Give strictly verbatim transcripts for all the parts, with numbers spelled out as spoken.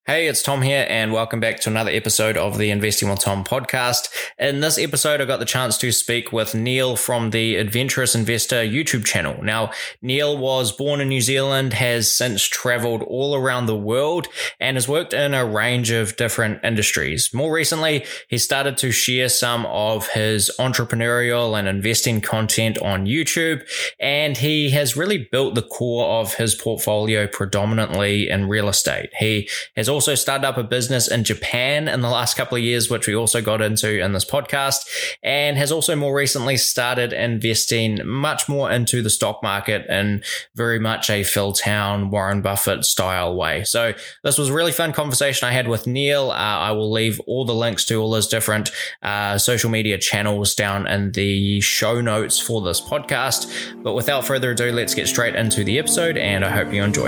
Hey, it's Tom here, and welcome back to another episode of the Investing with Tom podcast. In this episode, I got the chance to speak with Neil from the Adventurous Investor YouTube channel. Now, Neil was born in New Zealand, has since traveled all around the world, and has worked in a range of different industries. More recently, he started to share some of his entrepreneurial and investing content on YouTube, and he has really built the core of his portfolio predominantly in real estate. He has also started up a business in Japan in the last couple of years, which we also got into in this podcast, and has also more recently started investing much more into the stock market in very much a Phil Town, Warren Buffett style way. So this was a really fun conversation I had with Neil. Uh, I will leave all the links to all his different uh, social media channels down in the show notes for this podcast. But without further ado, let's get straight into the episode, and I hope you enjoy.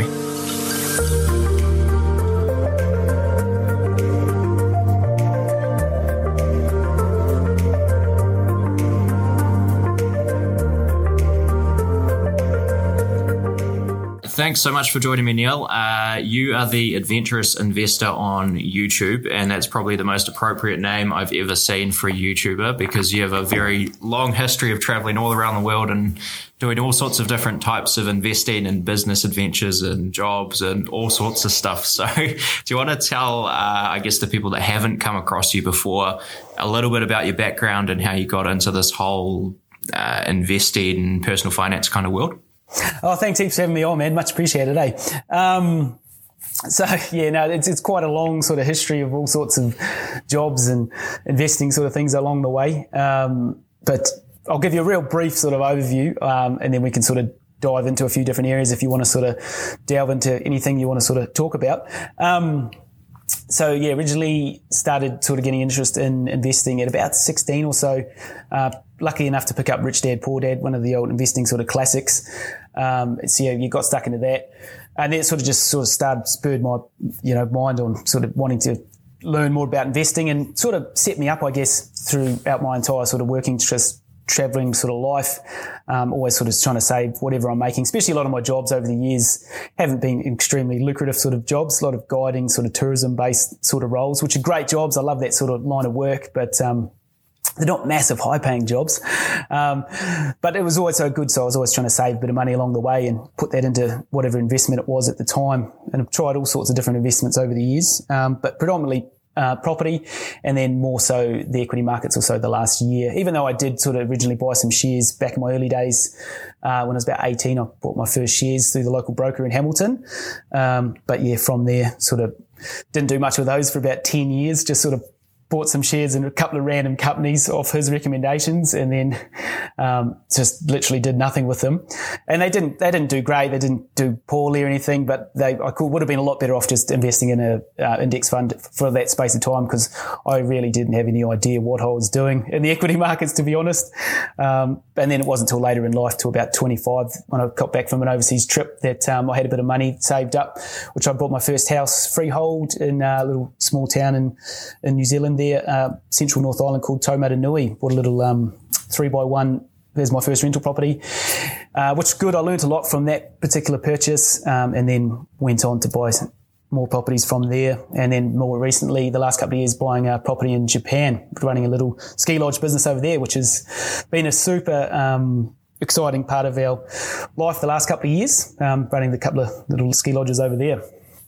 Thanks so much for joining me, Neil. Uh, you are the Adventurous Investor on YouTube, and that's probably the most appropriate name I've ever seen for a YouTuber because you have a very long history of traveling all around the world and doing all sorts of different types of investing and business adventures and jobs and all sorts of stuff. So do you want to tell, uh, I guess, the people that haven't come across you before a little bit about your background and how you got into this whole uh, investing, personal finance kind of world? Oh, thanks heaps for having me on, man. Much appreciated, eh? Um, so, yeah, no, it's it's quite a long sort of history of all sorts of jobs and investing sort of things along the way. Um, but I'll give you a real brief sort of overview, um, and then we can sort of dive into a few different areas if you want to sort of delve into anything you want to sort of talk about. Um, So, yeah, originally started sort of getting interest in investing at about sixteen or so. Uh, lucky enough to pick up Rich Dad, Poor Dad, one of the old investing sort of classics. Um, so, yeah, you got stuck into that. And then it sort of just sort of started, spurred my, you know, mind on sort of wanting to learn more about investing and sort of set me up, I guess, throughout my entire sort of working just traveling sort of life, um, always sort of trying to save whatever I'm making, especially a lot of my jobs over the years haven't been extremely lucrative sort of jobs, a lot of guiding sort of tourism based sort of roles, which are great jobs. I love that sort of line of work, but, um, they're not massive high paying jobs. Um, but it was always so good. So I was always trying to save a bit of money along the way and put that into whatever investment it was at the time. And I've tried all sorts of different investments over the years, um, but predominantly Uh, property, and then more so the equity markets also the last year. Even though I did sort of originally buy some shares back in my early days, uh, when I was about eighteen, I bought my first shares through the local broker in Hamilton. Um, but yeah, from there sort of didn't do much with those for about ten years, just sort of bought some shares in a couple of random companies off his recommendations, and then um, just literally did nothing with them. And they didn't they didn't do great. They didn't do poorly or anything, but they I could would have been a lot better off just investing in a uh, index fund for that space of time, because I really didn't have any idea what I was doing in the equity markets, to be honest. Um, and then it wasn't until later in life, till about twenty-five, when I got back from an overseas trip, that um, I had a bit of money saved up, which I bought my first house freehold in a little small town in in New Zealand. There, uh, central North Island, called Taumaranui. Bought a little um, three by one. There's my first rental property, uh, which is good. I learned a lot from that particular purchase, um, and then went on to buy more properties from there. And then more recently, the last couple of years, buying a property in Japan, running a little ski lodge business over there, which has been a super um, exciting part of our life the last couple of years, um, running the couple of little ski lodges over there.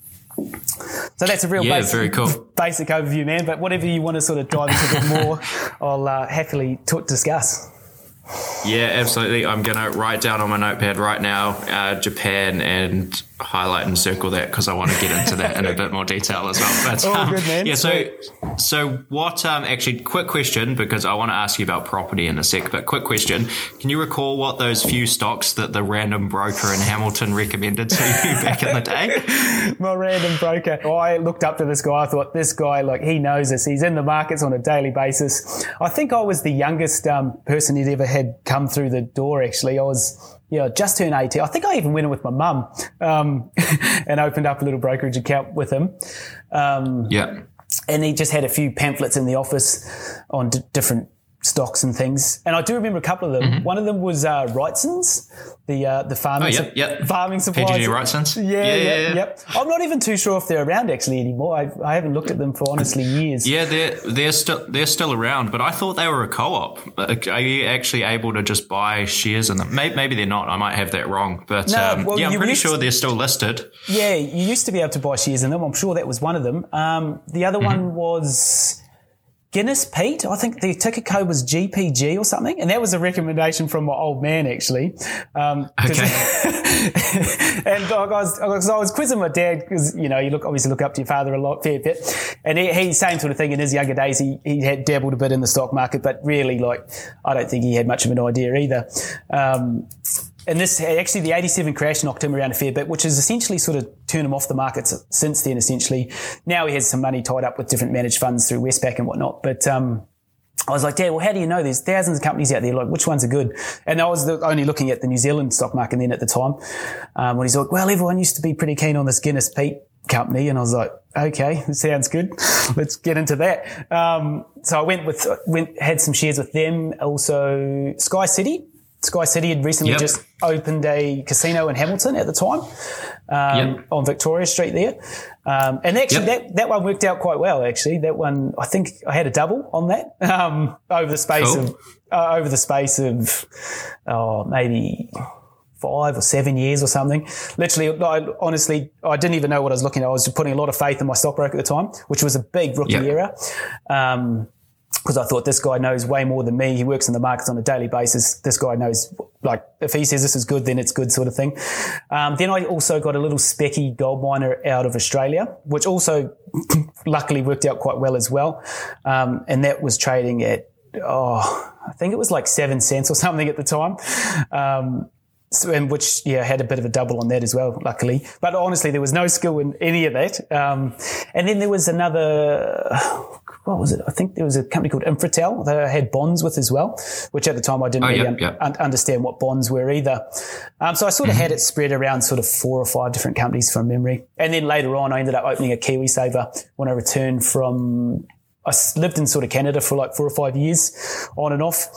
So that's a real yeah, basic, very cool. basic overview, man. But whatever you want to sort of dive into a bit more, I'll uh, happily t- discuss. Yeah, absolutely. I'm going to write down on my notepad right now, uh, Japan, and highlight and circle that because I want to get into that in a bit more detail as well. But, oh, um, good, man. Yeah, so so what, um, actually, quick question, because I want to ask you about property in a sec, but quick question. Can you recall what those few stocks that the random broker in Hamilton recommended to you back in the day? My random broker. I looked up to this guy. I thought, this guy, like, he knows us. He's in the markets on a daily basis. I think I was the youngest um, person he'd ever had come through the door, actually. I was... Yeah, just turned eighteen. I think I even went in with my mum um, and opened up a little brokerage account with him. Um, yeah. And he just had a few pamphlets in the office on d- different stocks and things. And I do remember a couple of them. Mm-hmm. One of them was uh, Wrightson's, the uh, the farming, oh, yep, yep. farming supplies. P G G Wrightson's? Yeah, yeah, yeah, yeah, yep. I'm not even too sure if they're around actually anymore. I, I haven't looked at them for honestly years. Yeah, they're they're still they're still around, but I thought they were a co-op. Are you actually able to just buy shares in them? Maybe, maybe they're not. I might have that wrong, but no, um, well, yeah, I'm pretty used, sure they're still listed. Yeah, you used to be able to buy shares in them. I'm sure that was one of them. Um, the other mm-hmm. one was Guinness Pete. I think the ticker code was G P G or something, and that was a recommendation from my old man actually. Um, okay. and I was, I was, I was quizzing my dad because you know you look obviously look up to your father a lot, fair bit, and he, he same sort of thing in his younger days. He he had dabbled a bit in the stock market, but really like I don't think he had much of an idea either. Um, And this, actually the eighty-seven crash knocked him around a fair bit, which has essentially sort of turned him off the markets since then, essentially. Now he has some money tied up with different managed funds through Westpac and whatnot. But um, I was like, Dad, well, how do you know? There's thousands of companies out there. Like, which ones are good? And I was the, only looking at the New Zealand stock market then at the time. Um, when he's like, well, everyone used to be pretty keen on this Guinness Pete company. And I was like, okay, sounds good. Let's get into that. Um, so I went with, went, had some shares with them. Also Sky City. Sky City had recently yep. just opened a casino in Hamilton at the time um, yep. on Victoria Street there. Um, and actually yep. that, that one worked out quite well, actually. That one, I think I had a double on that um, over the space cool. of, uh, over the space of oh, maybe five or seven years or something. Literally, I, honestly, I didn't even know what I was looking at. I was just putting a lot of faith in my stockbroker at the time, which was a big rookie yep. era. Um, because I thought this guy knows way more than me. He works in the markets on a daily basis. This guy knows, like, if he says this is good, then it's good sort of thing. Um, then I also got a little specky gold miner out of Australia, which also luckily worked out quite well as well. Um, and that was trading at, oh, I think it was like seven cents or something at the time. Um, So, and which, yeah, had a bit of a double on that as well, luckily. But honestly, there was no skill in any of that. Um, and then there was another, what was it? I think there was a company called Infratel that I had bonds with as well, which at the time I didn't oh, really yep, yep. Un- understand what bonds were either. Um, so I sort of mm-hmm. had it spread around sort of four or five different companies from memory. And then later on, I ended up opening a KiwiSaver when I returned from, I lived in sort of Canada for like four or five years on and off.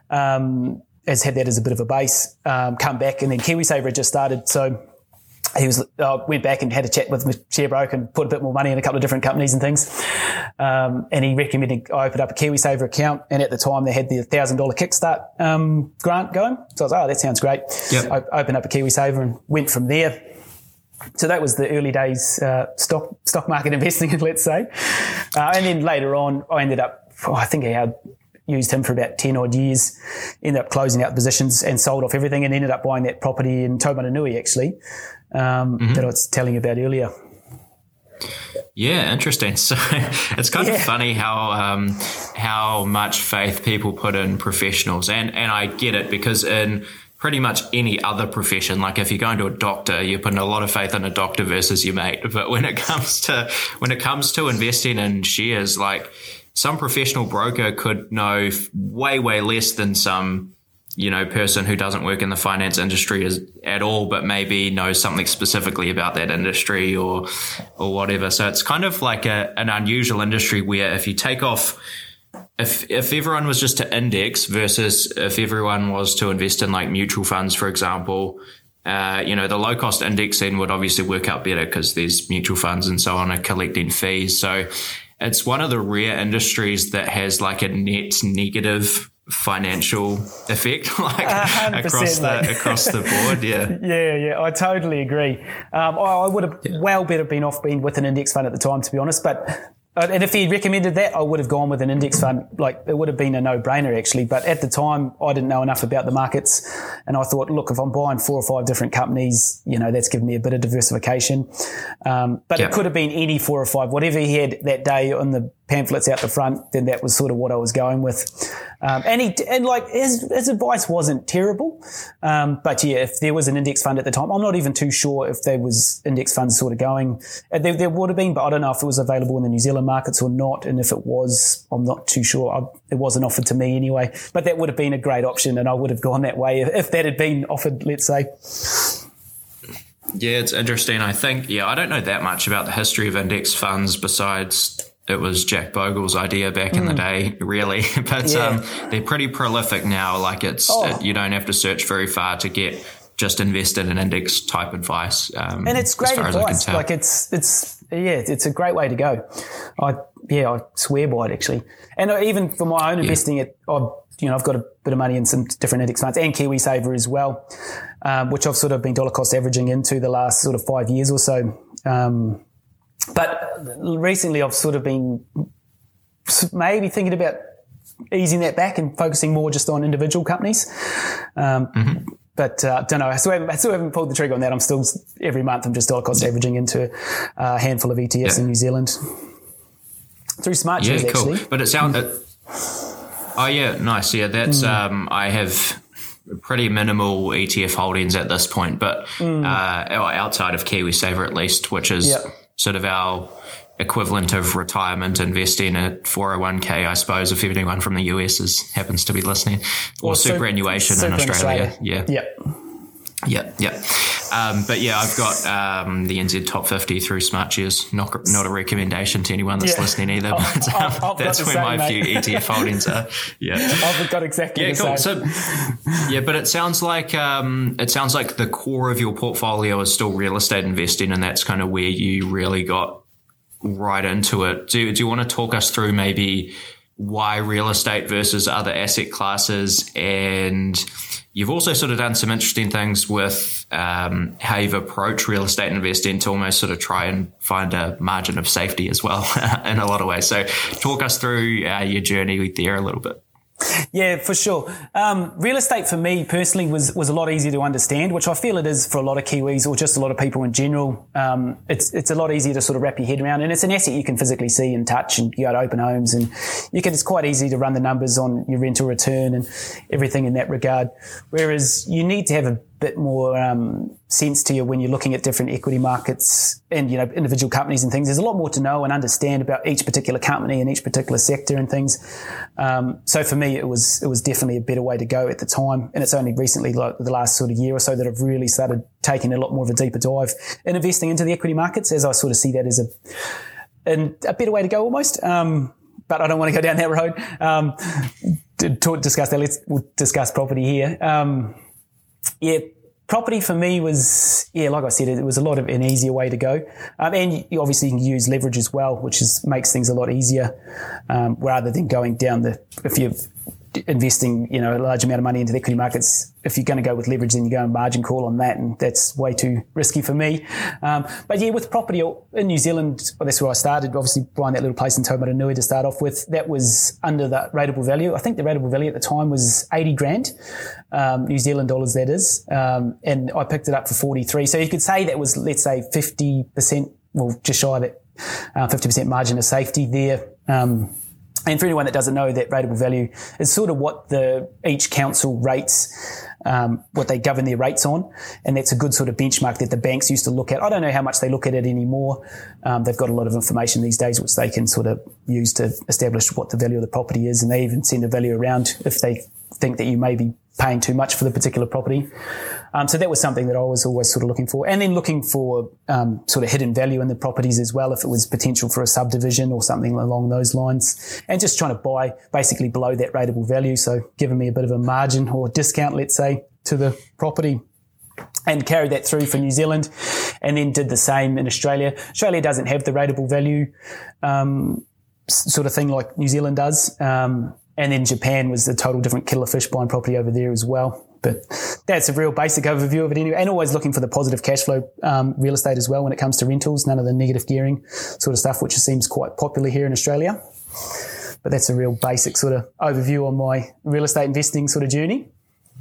Um, has had that as a bit of a base, um, come back, and then KiwiSaver had just started. So he was, uh, went back and had a chat with my share broker and put a bit more money in a couple of different companies and things. Um, and he recommended I opened up a KiwiSaver account. And at the time they had the one thousand dollars Kickstart, um, grant going. So I was like, oh, that sounds great. Yep. I opened up a KiwiSaver and went from there. So that was the early days, uh, stock, stock market investing, let's say. Uh, and then later on I ended up, oh, I think I had, used him for about ten odd years, ended up closing out positions and sold off everything and ended up buying that property in Taumarunui actually, um, mm-hmm. that I was telling you about earlier. Yeah, interesting. So it's kind yeah. of funny how um, how much faith people put in professionals. And, and I get it because in pretty much any other profession, like if you're going to a doctor, you're putting a lot of faith in a doctor versus your mate. But when it comes to when it comes to investing in shares, like some professional broker could know way, way less than some, you know, person who doesn't work in the finance industry as, at all, but maybe knows something specifically about that industry or, or whatever. So it's kind of like a, an unusual industry where if you take off, if, if everyone was just to index versus if everyone was to invest in like mutual funds, for example, uh, you know, the low cost indexing would obviously work out better because there's mutual funds and so on are collecting fees. So it's one of the rare industries that has like a net negative financial effect, like across the mate. across the board. Yeah, yeah, yeah. I totally agree. Um, I, I would have yeah. well better been off being with an index fund at the time, to be honest. But uh, and if he recommended that, I would have gone with an index fund. Like it would have been a no-brainer actually. But at the time, I didn't know enough about the markets, and I thought, look, if I'm buying four or five different companies, you know, that's given me a bit of diversification. Um, but yeah. it could have been any four or five, whatever he had that day on the pamphlets out the front, then that was sort of what I was going with. Um, and he, and like his, his advice wasn't terrible. Um, but yeah, if there was an index fund at the time, I'm not even too sure if there was index funds sort of going. There, there would have been, but I don't know if it was available in the New Zealand markets or not. And if it was, I'm not too sure. I, it wasn't offered to me anyway, but that would have been a great option. And I would have gone that way if, if that had been offered, let's say. Yeah, it's interesting. I think, yeah, I don't know that much about the history of index funds besides it was Jack Bogle's idea back mm. in the day, really. But yeah. um, they're pretty prolific now. Like it's oh. it, you don't have to search very far to get just invested in index type advice. Um, and it's great advice. Like it's it's yeah, it's a great way to go. I yeah, I swear by it actually. And even for my own investing, yeah. it I've you know I've got a bit of money in some different index funds and KiwiSaver as well, um, which I've sort of been dollar cost averaging into the last sort of five years or so. Um, but recently I've sort of been maybe thinking about easing that back and focusing more just on individual companies. Um, mm-hmm. But I uh, don't know. I still, haven't, I still haven't pulled the trigger on that. I'm still, every month, I'm just dollar cost averaging into a handful of E T Fs yeah. in New Zealand through Smart Shares, yeah, cool. actually. But it sounds, it, oh yeah, nice. Yeah, that's, mm. um, I have pretty minimal E T F holdings at this point, but mm. uh, outside of KiwiSaver at least, which is yep. sort of our equivalent of retirement investing at four oh one k, I suppose, if anyone from the U S is happens to be listening, or, or superannuation super in Australia. Australia. Yeah. Yep. Yep. Yep. Um, but yeah, I've got um, the N Z Top fifty through Smart Shares. Not not a recommendation to anyone that's yeah. listening either. But um, I've, I've that's where same, my mate. few E T F holdings are. Yeah. I've got exactly yeah, the cool. same. So, yeah, but it sounds like um, it sounds like the core of your portfolio is still real estate investing, and that's kind of where you really got right into it. Do, do you want to talk us through maybe why real estate versus other asset classes? And you've also sort of done some interesting things with um, how you've approached real estate investing to almost sort of try and find a margin of safety as well in a lot of ways. So talk us through uh, your journey there a little bit. Yeah, for sure. Um, real estate for me personally was, was a lot easier to understand, which I feel it is for a lot of Kiwis or just a lot of people in general. Um, it's, it's a lot easier to sort of wrap your head around, and it's an asset you can physically see and touch, and you go to open homes and you can, it's quite easy to run the numbers on your rental return and everything in that regard. Whereas you need to have a bit more, um, sense to you when you're looking at different equity markets and, you know, individual companies and things. There's a lot more to know and understand about each particular company and each particular sector and things. Um, so for me, it was, it was definitely a better way to go at the time. And it's only recently, like the last sort of year or so, that I've really started taking a lot more of a deeper dive and investing into the equity markets, as I sort of see that as a, and a better way to go almost. Um, but I don't want to go down that road. Um, to, to discuss that, let's we'll discuss property here. Um, Yeah, property for me was, yeah, like I said, it was a lot of an easier way to go. Um, and you obviously can use leverage as well, which is makes things a lot easier, um, rather than going down the, if you're investing, you know, a large amount of money into the equity markets, if you're going to go with leverage, then you go and margin call on that, and that's way too risky for me. Um, but yeah, with property in New Zealand, well, that's where I started, obviously buying that little place in Taumarunui to start off with. That was under the rateable value. I think the rateable value at the time was eighty grand, um, New Zealand dollars that is. Um, and I picked it up for forty-three. So you could say that was, let's say fifty percent, well, just shy of that, uh, fifty percent margin of safety there. Um, And for anyone that doesn't know, that rateable value is sort of what the each council rates, um, what they govern their rates on, and that's a good sort of benchmark that the banks used to look at. I don't know how much they look at it anymore. Um, they've got a lot of information these days which they can sort of use to establish what the value of the property is, and they even send a value around if they think that you may be paying too much for the particular property. Um, so that was something that I was always sort of looking for. And then looking for um, sort of hidden value in the properties as well, if it was potential for a subdivision or something along those lines. And just trying to buy basically below that rateable value, so giving me a bit of a margin or discount, let's say, to the property. And carried that through for New Zealand, and then did the same in Australia. Australia doesn't have the rateable value um, sort of thing like New Zealand does. Um, and then Japan was a total different kettle of fish buying property over there as well. But that's a real basic overview of it anyway. And always looking for the positive cash flow um, real estate as well when it comes to rentals, none of the negative gearing sort of stuff, which seems quite popular here in Australia. But that's a real basic sort of overview on my real estate investing sort of journey.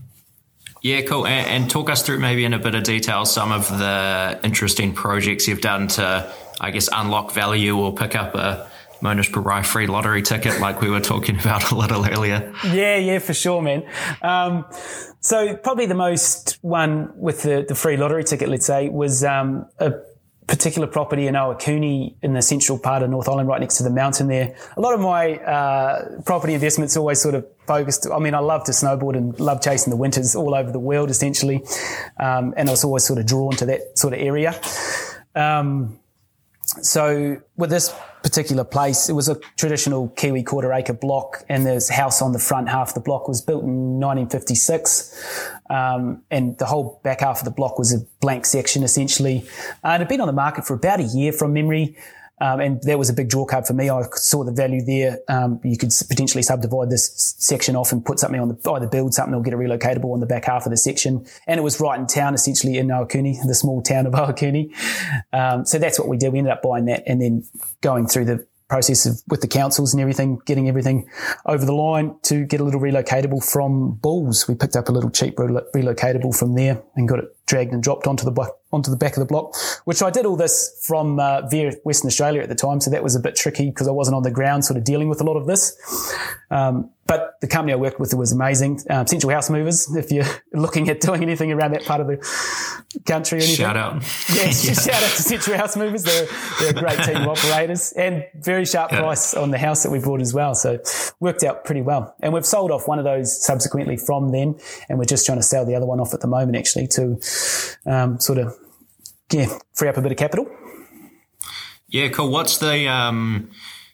Yeah, cool. And, and talk us through maybe in a bit of detail some of the interesting projects you've done to, I guess, unlock value or pick up a Monash Parai free lottery ticket like we were talking about a little earlier. Yeah, yeah, for sure, man. Um, so probably the most one with the, the free lottery ticket, let's say, was um, a particular property in Owakuni in the central part of North Island, right next to the mountain there. A lot of my uh, property investments always sort of focused. I mean, I love to snowboard and love chasing the winters all over the world, essentially. Um, and I was always sort of drawn to that sort of area. Um, so with this particular place, it was a traditional Kiwi quarter acre block, and there's a house on the front half of the block. Was built in nineteen fifty-six, um, and the whole back half of the block was a blank section essentially. Uh, it had been on the market for about a year from memory. Um, and that was a big draw card for me. I saw the value there. Um, you could potentially subdivide this section off and put something on the, either build something or get a relocatable on the back half of the section. And it was right in town, essentially in Ohakune, the small town of Ohakune. Um, so that's what we did. We ended up buying that and then going through the process of with the councils and everything, getting everything over the line to get a little relocatable from Bulls. We picked up a little cheap relocatable from there and got it dragged and dropped onto the onto the back of the block, which I did all this from uh, via Western Australia at the time, so that was a bit tricky because I wasn't on the ground sort of dealing with a lot of this. Um, but the company I worked with was amazing. Um, Central House Movers, if you're looking at doing anything around that part of the country or anything. Shout out. Yeah, yeah. Shout out to Central House Movers. They're, they're a great team of operators and very sharp yeah. price on the house that we bought as well. So worked out pretty well. And we've sold off one of those subsequently from then, and we're just trying to sell the other one off at the moment actually to um, sort of yeah, free up a bit of capital. Yeah, cool. What's the um,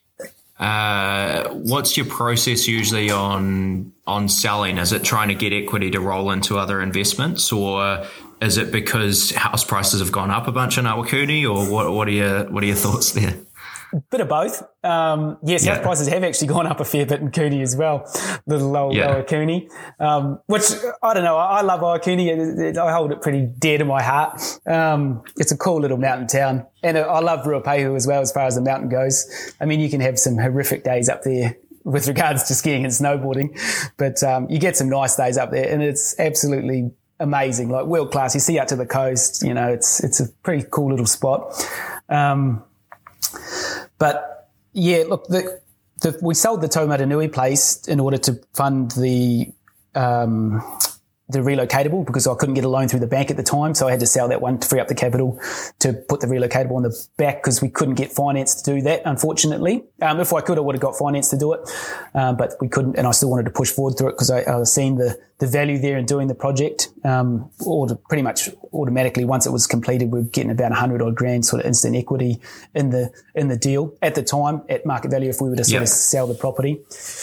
uh, what's your process usually on on selling? Is it trying to get equity to roll into other investments, or is it because house prices have gone up a bunch in Ohakune, or what? What are your what are your thoughts there? Bit of both. Um, yes, yeah. house prices have actually gone up a fair bit in Cooney as well, little old yeah. Ohakune, um, which I don't know. I, I love Ohakune. I hold it pretty dear to my heart. Um, it's a cool little mountain town. And I love Ruapehu as well as far as the mountain goes. I mean, you can have some horrific days up there with regards to skiing and snowboarding, but um, you get some nice days up there, and it's absolutely amazing, like world class. You see out to the coast, you know, it's it's a pretty cool little spot. Um, But yeah, look, the, the, we sold the Taumaranui place in order to fund the um, the relocatable because I couldn't get a loan through the bank at the time, so I had to sell that one to free up the capital to put the relocatable on the back because we couldn't get finance to do that, unfortunately. Um, if I could, I would have got finance to do it, uh, but we couldn't, and I still wanted to push forward through it because I, I was seeing the, the value there in doing the project. Um, or pretty much automatically, once it was completed, we were getting about a hundred odd grand sort of instant equity in the in the deal at the time at market value if we were to sort yep. of sell the property.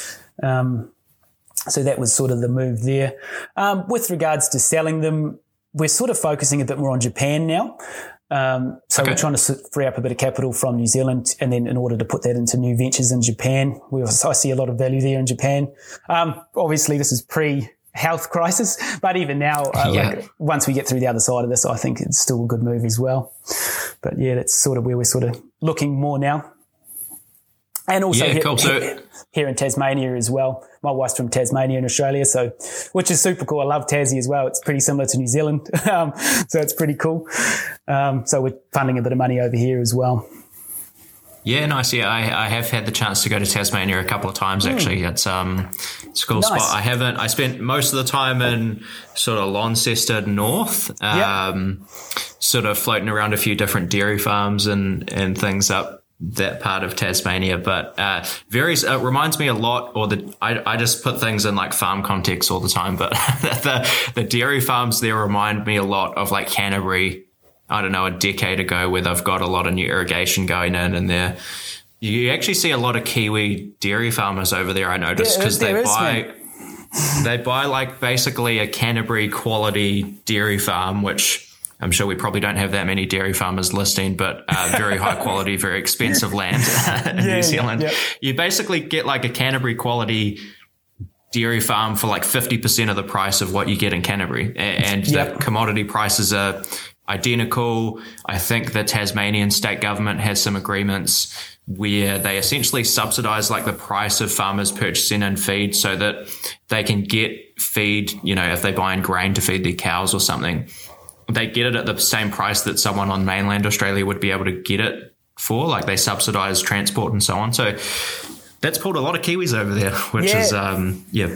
Um, So that was sort of the move there. Um, with regards to selling them, we're sort of focusing a bit more on Japan now. Um, so okay. we're trying to free up a bit of capital from New Zealand, and then in order to put that into new ventures in Japan, we I see a lot of value there in Japan. Um, obviously, this is pre-health crisis, but even now, uh, yeah. like, once we get through the other side of this, I think it's still a good move as well. But yeah, that's sort of where we're sort of looking more now. And also yeah, here, cool. so, here, here in Tasmania as well. My wife's from Tasmania in Australia, so which is super cool. I love Tassie as well. It's pretty similar to New Zealand, um, so it's pretty cool. Um, so we're funding a bit of money over here as well. Yeah, nice. Yeah, I, I have had the chance to go to Tasmania a couple of times actually. Mm. It's um, it's a cool nice. spot. I haven't. I spent most of the time in sort of Launceston North, um, yep. sort of floating around a few different dairy farms and and things up that part of Tasmania, but uh very uh, reminds me a lot, or the I, I just put things in like farm context all the time, but the the dairy farms there remind me a lot of like Canterbury, I don't know, a decade ago, where they've got a lot of new irrigation going in, and there you actually see a lot of Kiwi dairy farmers over there, I noticed, because they buy is, they buy like basically a Canterbury quality dairy farm, which I'm sure we probably don't have that many dairy farmers listing, but uh, very high quality, very expensive land in yeah, New Zealand. Yeah, yeah. You basically get like a Canterbury quality dairy farm for like fifty percent of the price of what you get in Canterbury. And yep. the commodity prices are identical. I think the Tasmanian state government has some agreements where they essentially subsidize like the price of farmers purchasing in feed so that they can get feed, you know, if they buy in grain to feed their cows or something, they get it at the same price that someone on mainland Australia would be able to get it for. Like they subsidise transport and so on. So that's pulled a lot of Kiwis over there, which yeah. is, um, yeah.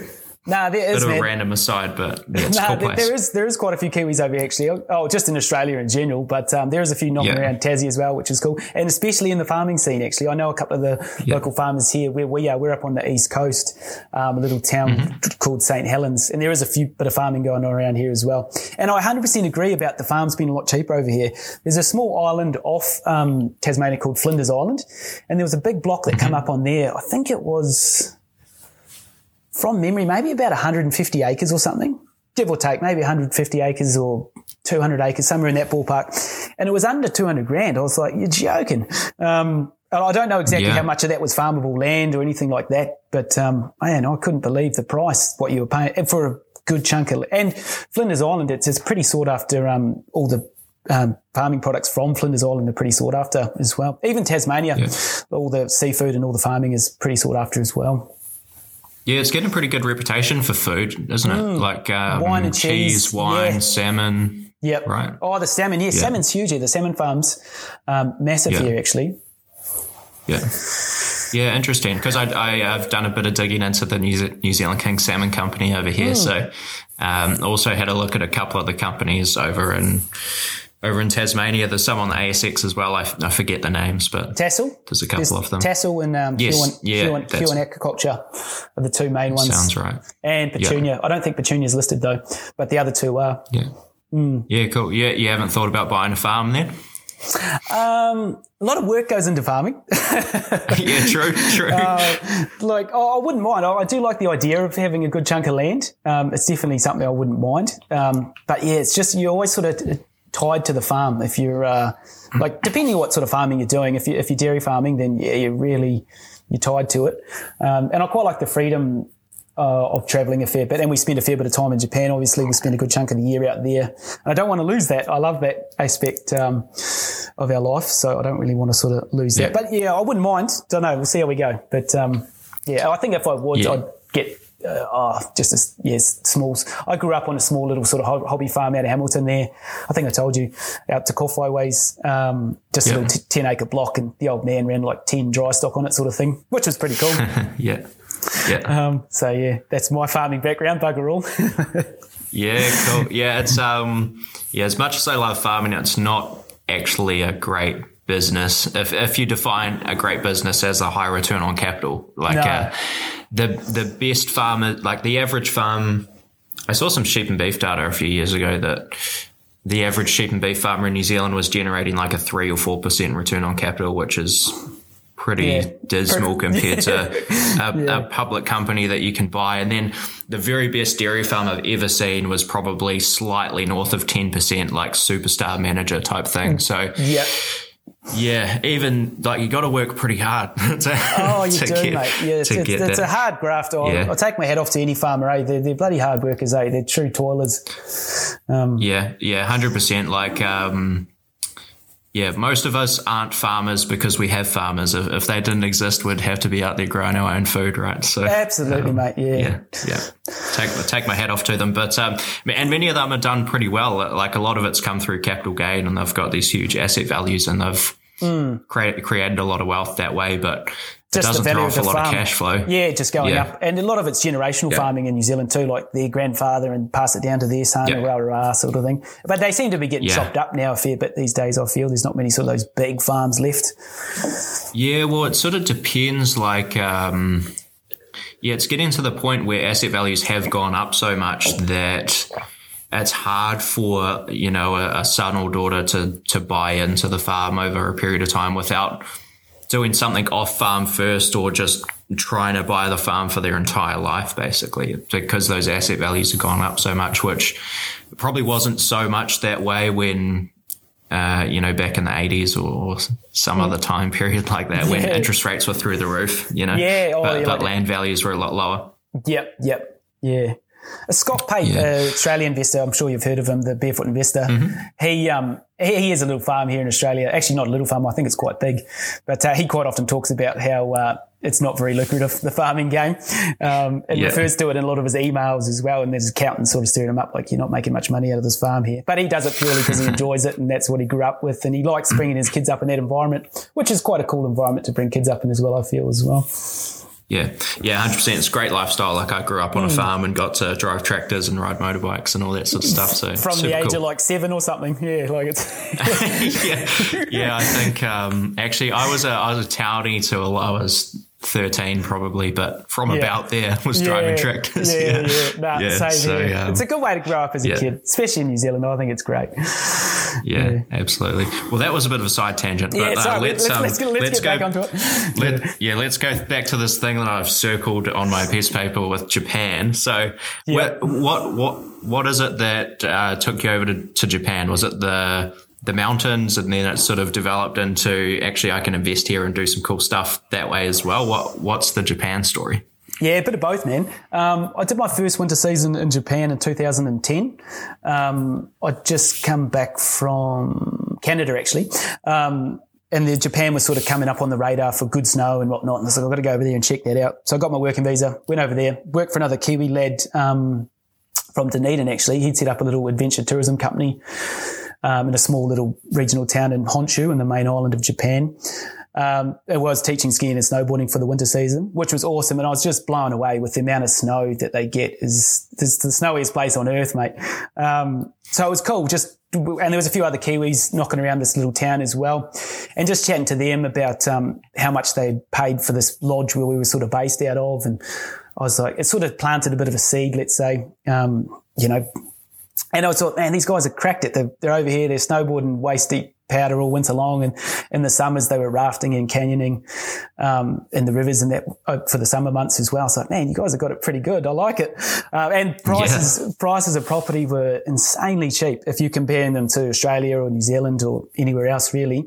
Nah, there is, Bit of man. a random aside, but yeah, it's nah, a cool there, place. there is there is quite a few Kiwis over here, actually. Oh, just in Australia in general, but um, there is a few knocking Yeah. around Tassie as well, which is cool. And especially in the farming scene, actually. I know a couple of the Yeah. local farmers here where we are. We're up on the east coast, um, a little town Mm-hmm. called Saint Helens, and there is a few bit of farming going on around here as well. And I one hundred percent agree about the farms being a lot cheaper over here. There's a small island off um, Tasmania called Flinders Island, and there was a big block that Mm-hmm. came up on there. I think it was, from memory, maybe about one hundred fifty acres or something, give or take, maybe one hundred fifty acres or two hundred acres, somewhere in that ballpark. And it was under two hundred grand. I was like, you're joking. Um, I don't know exactly Yeah. how much of that was farmable land or anything like that, but um, man, I couldn't believe the price, what you were paying for a good chunk of. And Flinders Island, it's, it's pretty sought after. Um, all the um, farming products from Flinders Island are pretty sought after as well. Even Tasmania, Yeah. all the seafood and all the farming is pretty sought after as well. Yeah, it's getting a pretty good reputation for food, isn't it? Like um, Wine and cheese, wine, yeah. salmon. Yep. Right. Oh, the salmon. Yeah, Yeah. salmon's huge here. The salmon farms, um, massive Yeah. here actually. Yeah. Yeah, interesting. Because I, I, I've done a bit of digging into the New, Ze- New Zealand King Salmon Company over here. So um, also had a look at a couple of the companies over in over in Tasmania. There's some on the A S X as well. I, f- I forget the names, but Tassel. there's a couple of them. Tassel and um, Yes, Huon, yeah, Huon, that's- Huon Aquaculture are the two main ones. Sounds right. And Petunia. I don't think Petunia's listed though, but the other two are. Yeah. Yeah, cool. Yeah, you haven't thought about buying a farm then? Um, a lot of work goes into farming. Yeah, true, true. Uh, like, oh, I wouldn't mind. I, I do like the idea of having a good chunk of land. Um, it's definitely something I wouldn't mind. Um, but yeah, it's just you're always sort of tied to the farm. If you're uh, like, depending on what sort of farming you're doing. If you if you're dairy farming, then yeah, you're really you're tied to it. Um, and I quite like the freedom uh, of travelling a fair bit. And we spend a fair bit of time in Japan. Obviously, we spend a good chunk of the year out there. And I don't want to lose that. I love that aspect um, of our life. So I don't really want to sort of lose Yeah. that. But yeah, I wouldn't mind. Don't know. We'll see how we go. But um, yeah, I think if I would, Yeah. I'd get uh, oh, just a yes, smalls. I grew up on a small little sort of ho- hobby farm out of Hamilton there. I think I told you, out to Koffai ways, um, just Yeah. a little t- ten acre block, and the old man ran like ten dry stock on it, sort of thing, which was pretty cool. yeah. Yeah. um, so yeah, that's my farming background, bugger all. Yeah, cool. Yeah, it's um yeah, as much as I love farming, it's not actually a great business. If if you define a great business as a high return on capital. Like No. uh, the the best farmer, like the average farm, I saw some sheep and beef data a few years ago that the average sheep and beef farmer in New Zealand was generating like a three or four percent return on capital, which is pretty Yeah. dismal compared to a, Yeah. a public company that you can buy. And then the very best dairy farm I've ever seen was probably slightly north of ten percent, like superstar manager type thing. So Yeah. yeah, even like you got to work pretty hard to, Oh, you to do, get, mate. Yeah, it's, to it's, get it's that. a hard graft. I, Yeah. I take my hat off to any farmer, eh? They're, they're bloody hard workers, eh? They're true toilers. Um, Yeah, yeah, one hundred percent. Like, um, yeah, most of us aren't farmers because we have farmers. If, if they didn't exist, we'd have to be out there growing our own food, right? So Absolutely, um, mate. Yeah. yeah, yeah. Take take my hat off to them, but um, and many of them are done pretty well. Like a lot of it's come through capital gain, and they've got these huge asset values, and they've Mm. created created a lot of wealth that way. But Just it doesn't the value throw of off a the lot farm. of cash flow. Yeah, just going Yeah. up. And a lot of it's generational Yeah. farming in New Zealand too, like their grandfather and pass it down to their son, Yeah. rah, rah, rah, sort of thing. But they seem to be getting Yeah. chopped up now a fair bit these days, I feel. There's not many sort of those big farms left. Yeah, well, it sort of depends. Like, um, yeah, it's getting to the point where asset values have gone up so much that it's hard for, you know, a, a son or daughter to, to buy into the farm over a period of time without doing something off farm first or just trying to buy the farm for their entire life, basically, because those asset values have gone up so much, which probably wasn't so much that way when, uh, you know, back in the eighties or some other time period like that when Yeah. interest rates were through the roof, you know, Yeah, oh, but, yeah, but like- land values were a lot lower. Yep, yep, yeah. Uh, Scott Pate, Yeah. uh, Australian investor, I'm sure you've heard of him, the Barefoot Investor. Mm-hmm. He um he, he has a little farm here in Australia. Actually, not a little farm. I think it's quite big. But uh, he quite often talks about how uh, it's not very lucrative, the farming game, um, and Yeah. refers to it in a lot of his emails as well. And there's accountants sort of stirring him up like, you're not making much money out of this farm here. But he does it purely because he enjoys it, and that's what he grew up with. And he likes bringing his kids up in that environment, which is quite a cool environment to bring kids up in as well, I feel as well. Yeah, yeah, one hundred percent. It's a great lifestyle. Like I grew up on a farm and got to drive tractors and ride motorbikes and all that sort of stuff. So from the age cool. of like seven or something, yeah, like it's yeah, yeah. I think um, actually I was a I was a townie till I was thirteen probably, but from yeah. about there was yeah, driving tractors. Yeah, yeah, yeah. Nah, yeah. Same So, here. um, it's a good way to grow up as a yeah. kid, especially in New Zealand. I think it's great. Yeah, Yeah. absolutely. Well, that was a bit of a side tangent, but Yeah, sorry, uh, let's, let's, um, let's, get, let's, let's get go, back onto it. Let, yeah. yeah, let's go back to this thing that I've circled on my piece of paper with Japan. So, Yeah. what, what, what, what is it that uh, took you over to, to Japan? Was it the the mountains, and then it sort of developed into actually I can invest here and do some cool stuff that way as well? What What's the Japan story? Yeah, a bit of both, man. Um, I did my first winter season in Japan in two thousand ten. Um, I'd just come back from Canada, actually. Um, and the Japan was sort of coming up on the radar for good snow and whatnot. And I was like, I've got to go over there and check that out. So I got my working visa, went over there, worked for another Kiwi lad um, from Dunedin, actually. He'd set up a little adventure tourism company um, in a small little regional town in Honshu in the main island of Japan. Um, it was teaching skiing and snowboarding for the winter season, which was awesome. And I was just blown away with the amount of snow that they get. Is it's the snowiest place on earth, mate. Um, so it was cool. Just, and there was a few other Kiwis knocking around this little town as well, and just chatting to them about, um, how much they paid for this lodge where we were sort of based out of. And I was like, it sort of planted a bit of a seed, let's say, um, you know, and I thought, man, these guys have cracked it. They're, they're over here. They're snowboarding waist deep powder all winter long, and in the summers they were rafting and canyoning um, in the rivers and that uh, for the summer months as well. So, like, man, you guys have got it pretty good. I like it. Uh, and prices yeah. prices of property were insanely cheap if you compare them to Australia or New Zealand or anywhere else, really.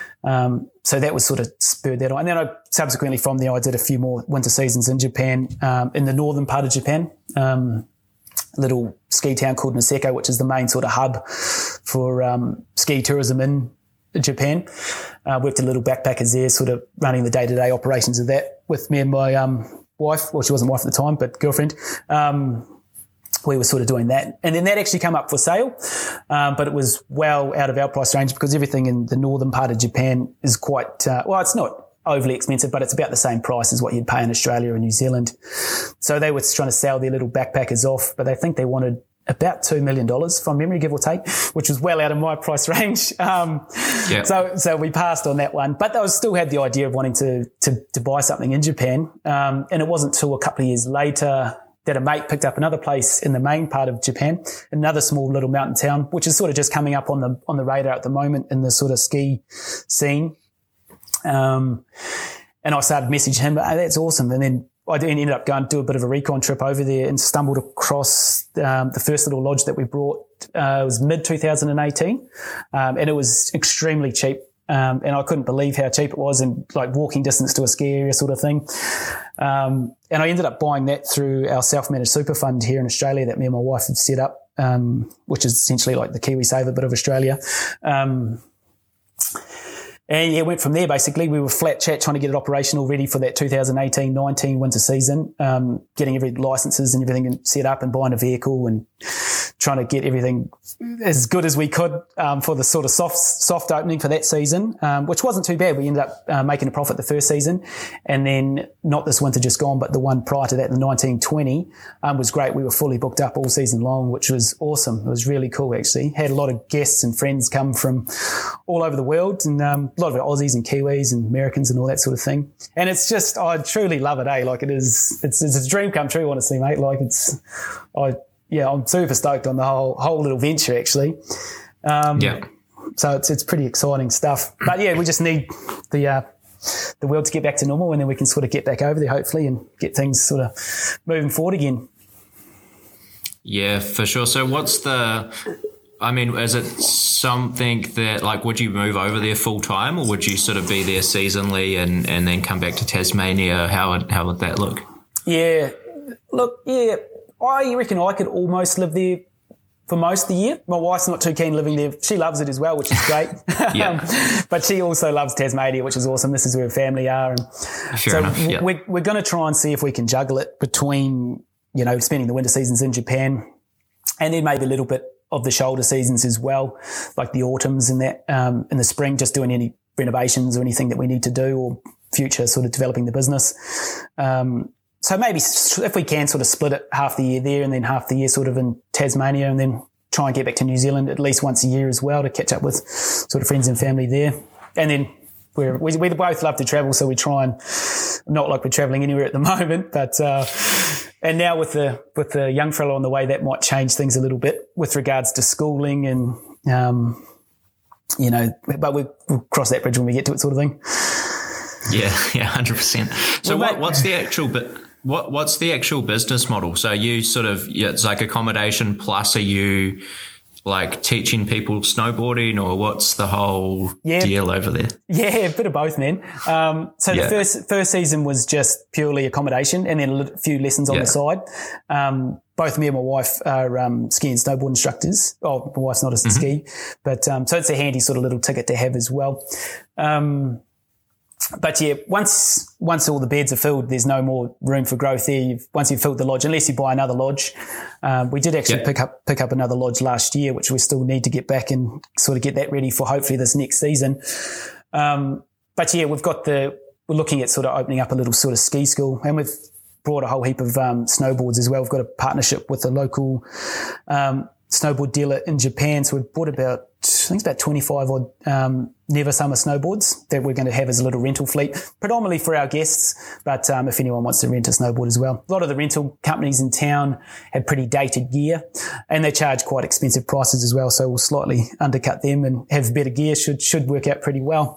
Um, so that was sort of spurred that on. And then I subsequently from there I did a few more winter seasons in Japan, um, in the northern part of Japan. Um, a little ski town called Niseko, which is the main sort of hub for um, ski tourism in Japan. Uh, worked a little backpackers there, sort of running the day-to-day operations of that with me and my um, wife. Well, she wasn't wife at the time, but girlfriend. Um, we were sort of doing that. And then that actually came up for sale, um, but it was well out of our price range because everything in the northern part of Japan is quite, uh, well, it's not overly expensive, but it's about the same price as what you'd pay in Australia or New Zealand. So they were trying to sell their little backpackers off, but I think they wanted about two million dollars from memory, give or take, which was well out of my price range. Um, yeah. So, so we passed on that one, but I still had the idea of wanting to, to, to buy something in Japan. Um, and it wasn't till a couple of years later that a mate picked up another place in the main part of Japan, another small little mountain town, which is sort of just coming up on the, on the radar at the moment in the sort of ski scene. Um, and I started messaging him, oh, that's awesome. And then I ended up going to do a bit of a recon trip over there and stumbled across um, the first little lodge that we brought. Uh, it was mid twenty eighteen, um, and it was extremely cheap. Um, and I couldn't believe how cheap it was, and like walking distance to a ski area sort of thing. Um, and I ended up buying that through our self-managed super fund here in Australia that me and my wife had set up, um, which is essentially like the KiwiSaver bit of Australia. Um, And yeah, went from there basically. We were flat chat trying to get it operational ready for that two thousand eighteen nineteen winter season, um, getting every licenses and everything set up and buying a vehicle and trying to get everything as good as we could um, for the sort of soft soft opening for that season, um, which wasn't too bad. We ended up uh, making a profit the first season, and then not this winter just gone, but the one prior to that, the nineteen twenty, um, was great. We were fully booked up all season long, which was awesome. It was really cool, actually. Had a lot of guests and friends come from all over the world, and um, a lot of it Aussies and Kiwis and Americans and all that sort of thing. And it's just, I truly love it, eh? Like it is, it's, it's a dream come true, honestly, mate. Like it's, I, yeah, I'm super stoked on the whole whole little venture, actually. Um, yeah. So it's it's pretty exciting stuff. But yeah, we just need the uh, the world to get back to normal, and then we can sort of get back over there, hopefully, and get things sort of moving forward again. Yeah, for sure. So what's the, I mean, is it something that, like, would you move over there full time, or would you sort of be there seasonally and, and then come back to Tasmania? How would, how would that look? Yeah. Look, yeah. I reckon I could almost live there for most of the year. My wife's not too keen living there. She loves it as well, which is great. Yeah. um, but she also loves Tasmania, which is awesome. This is where her family are. And Fair so enough, yeah. we're, we're going to try and see if we can juggle it between, you know, spending the winter seasons in Japan and then maybe a little bit of the shoulder seasons as well, like the autumns and that, um, in the spring, just doing any renovations or anything that we need to do, or future sort of developing the business. Um, so maybe if we can sort of split it half the year there and then half the year sort of in Tasmania, and then try and get back to New Zealand at least once a year as well to catch up with sort of friends and family there. And then we're, we we both love to travel, so we try and, not like we're travelling anywhere at the moment, but uh, and now with the with the young fellow on the way, that might change things a little bit with regards to schooling and um, you know, but we, we'll cross that bridge when we get to it, sort of thing. Yeah, yeah, one hundred percent. So well, what, mate, what's the actual bit? What what's the actual business model? So you sort of, yeah, it's like accommodation plus, are you like teaching people snowboarding, or what's the whole yeah. deal over there? Yeah, a bit of both, man. Um, so yeah. the first first season was just purely accommodation, and then a few lessons on yeah. the side. Um, both me and my wife are um, ski and snowboard instructors. Oh, my wife's not a mm-hmm. ski, but um, so it's a handy sort of little ticket to have as well. Um, But yeah, once once all the beds are filled, there's no more room for growth there. You've, once you've filled the lodge, unless you buy another lodge, um, we did actually yeah. pick up pick up another lodge last year, which we still need to get back and sort of get that ready for hopefully this next season. Um, but yeah, we've got the we're looking at sort of opening up a little sort of ski school, and we've brought a whole heap of um, snowboards as well. We've got a partnership with a local um, snowboard dealer in Japan, so we've bought about I think it's about twenty-five odd um, Never Summer snowboards that we're going to have as a little rental fleet, predominantly for our guests, but um, if anyone wants to rent a snowboard as well. A lot of the rental companies in town have pretty dated gear, and they charge quite expensive prices as well, so we'll slightly undercut them and have better gear. Should should work out pretty well.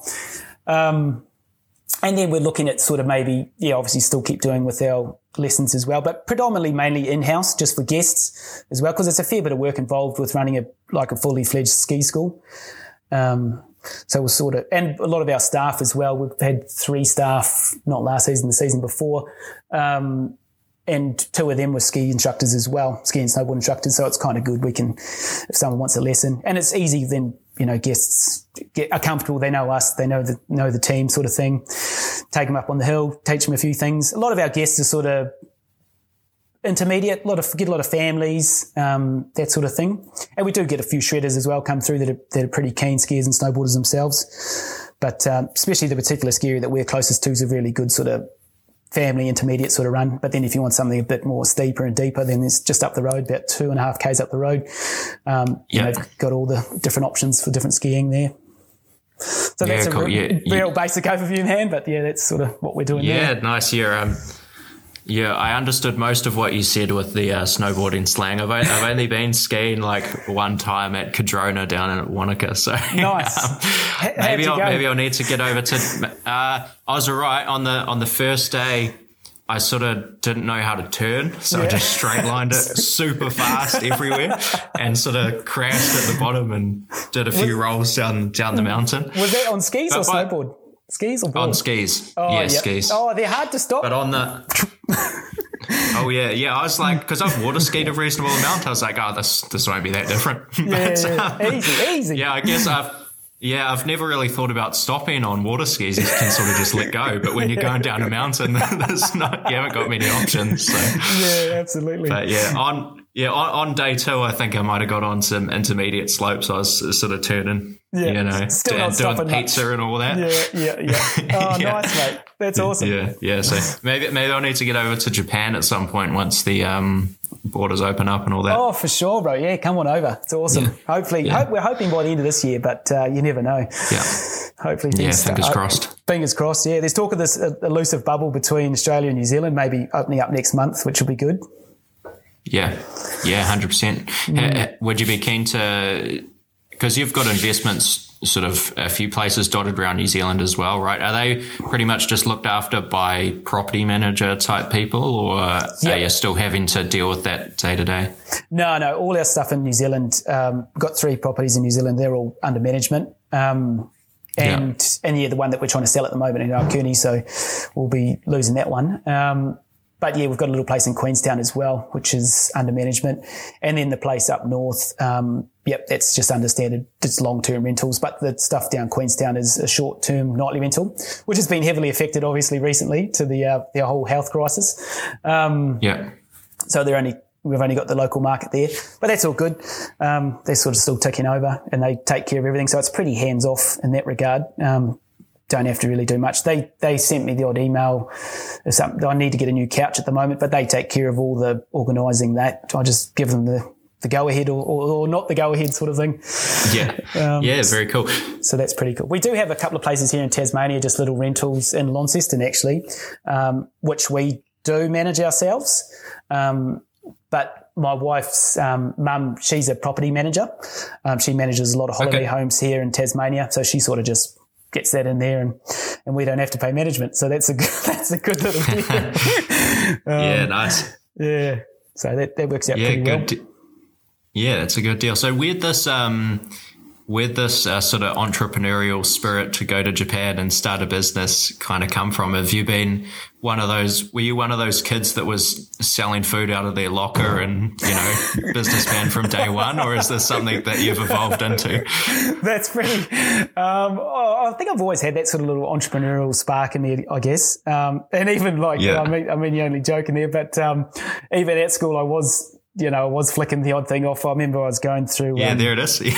Um, and then we're looking at sort of maybe, yeah, obviously still keep doing with our lessons as well, but predominantly mainly in-house just for guests as well, because it's a fair bit of work involved with running a like a fully fledged ski school. Um, so we'll sort of, and a lot of our staff as well. We've had three staff, not last season, the season before, um, and two of them were ski instructors as well, ski and snowboard instructors. So it's kind of good. We can, if someone wants a lesson, and it's easy, then, you know, guests get are comfortable. They know us, they know the, know the team sort of thing. Take them up on the hill, teach them a few things. A lot of our guests are sort of intermediate, a lot of, get a lot of families, um, that sort of thing. And we do get a few shredders as well come through that are, that are pretty keen skiers and snowboarders themselves. But, um, especially the particular ski area that we're closest to is a really good sort of family intermediate sort of run. But then if you want something a bit more steeper and deeper, then it's just up the road, about two and a half Ks up the road. Um, yeah. you know, they've got all the different options for different skiing there. So yeah, that's cool. a real, yeah, real yeah. basic overview, man. But yeah, that's sort of what we're doing yeah, there. nice. Yeah, um, yeah, I understood most of what you said with the uh, snowboarding slang. I've, only, I've only been skiing like one time at Cadrona down in Wanaka. So nice. um, maybe I'll, maybe I'll need to get over to. Uh, I was all right on the on the first day. I sort of didn't know how to turn, so yeah. I just straight lined it super fast everywhere and sort of crashed at the bottom and did a few rolls down down the mountain. Was that on skis but, or snowboard? Skis or board? On skis. Oh, yeah, yep. skis. Oh, they're hard to stop. But on the... Oh, yeah, yeah. I was like, because I've water skied a reasonable amount, I was like, oh, this this won't be that different. Yeah, but, yeah. Um, easy, easy. Yeah, I guess I've... Yeah, I've never really thought about stopping on water skis. You can sort of just let go. But when you're going down a mountain, there's not, you haven't got many options. So. Yeah, absolutely. But yeah, on yeah on, on day two, I think I might have got on some intermediate slopes. I was sort of turning, yeah, you know, still doing, not doing pizza much. And all that. Yeah, yeah, yeah. Oh, yeah. Nice, mate. That's awesome. Yeah, yeah. So maybe maybe I'll need to get over to Japan at some point once the um, borders open up and all that. Oh, for sure, bro. Yeah, come on over. It's awesome. Yeah. Hopefully, yeah. hope, we're hoping by the end of this year, but uh, you never know. Yeah. Hopefully, things yeah, start, fingers crossed. Fingers crossed. Yeah, there's talk of this uh, elusive bubble between Australia and New Zealand, maybe opening up next month, which will be good. Yeah, yeah, one hundred percent. Mm. Would you be keen to? Because you've got investments sort of a few places dotted around New Zealand as well, right? Are they pretty much just looked after by property manager type people, or yep. are you still having to deal with that day to day? No, no. All our stuff in New Zealand, um, got three properties in New Zealand. They're all under management. Um, and, yeah. and yeah, the one that we're trying to sell at the moment in Aokuni, so we'll be losing that one. Um, But yeah, we've got a little place in Queenstown as well, which is under management. And then the place up north, um, yep, that's just under standard, it's long-term rentals. But the stuff down Queenstown is a short-term nightly rental, which has been heavily affected, obviously, recently to the uh, the whole health crisis. Um, yeah. So they're only we've only got the local market there, but that's all good. Um, they're sort of still ticking over, and they take care of everything. So it's pretty hands-off in that regard. Um, don't have to really do much. They they sent me the odd email if something, I need to get a new couch at the moment, but they take care of all the organising that. I just give them the, the go-ahead or, or, or not the go-ahead sort of thing. Yeah, um, yeah, very cool. So that's pretty cool. We do have a couple of places here in Tasmania, just little rentals in Launceston actually, um, which we do manage ourselves. Um, but my wife's um, mum, she's a property manager. Um, she manages a lot of holiday okay. homes here in Tasmania, so she sort of just gets that in there, and, and we don't have to pay management. So that's a good, that's a good little deal. um, yeah, nice. Yeah, so that, that works out yeah, pretty good well. De- yeah, that's a good deal. So where'd this um, where'd this uh, sort of entrepreneurial spirit to go to Japan and start a business kind of come from? Have you been one of those? Were you one of those kids that was selling food out of their locker and, you know, businessman from day one, or is this something that you've evolved into? That's pretty. Um, oh, I think I've always had that sort of little entrepreneurial spark in me, I guess. Um, and even like, yeah. I mean, I mean, you're only joking there, but um, even at school, I was. You know, I was flicking the odd thing off. I remember I was going through. Yeah, um, there it is. yeah.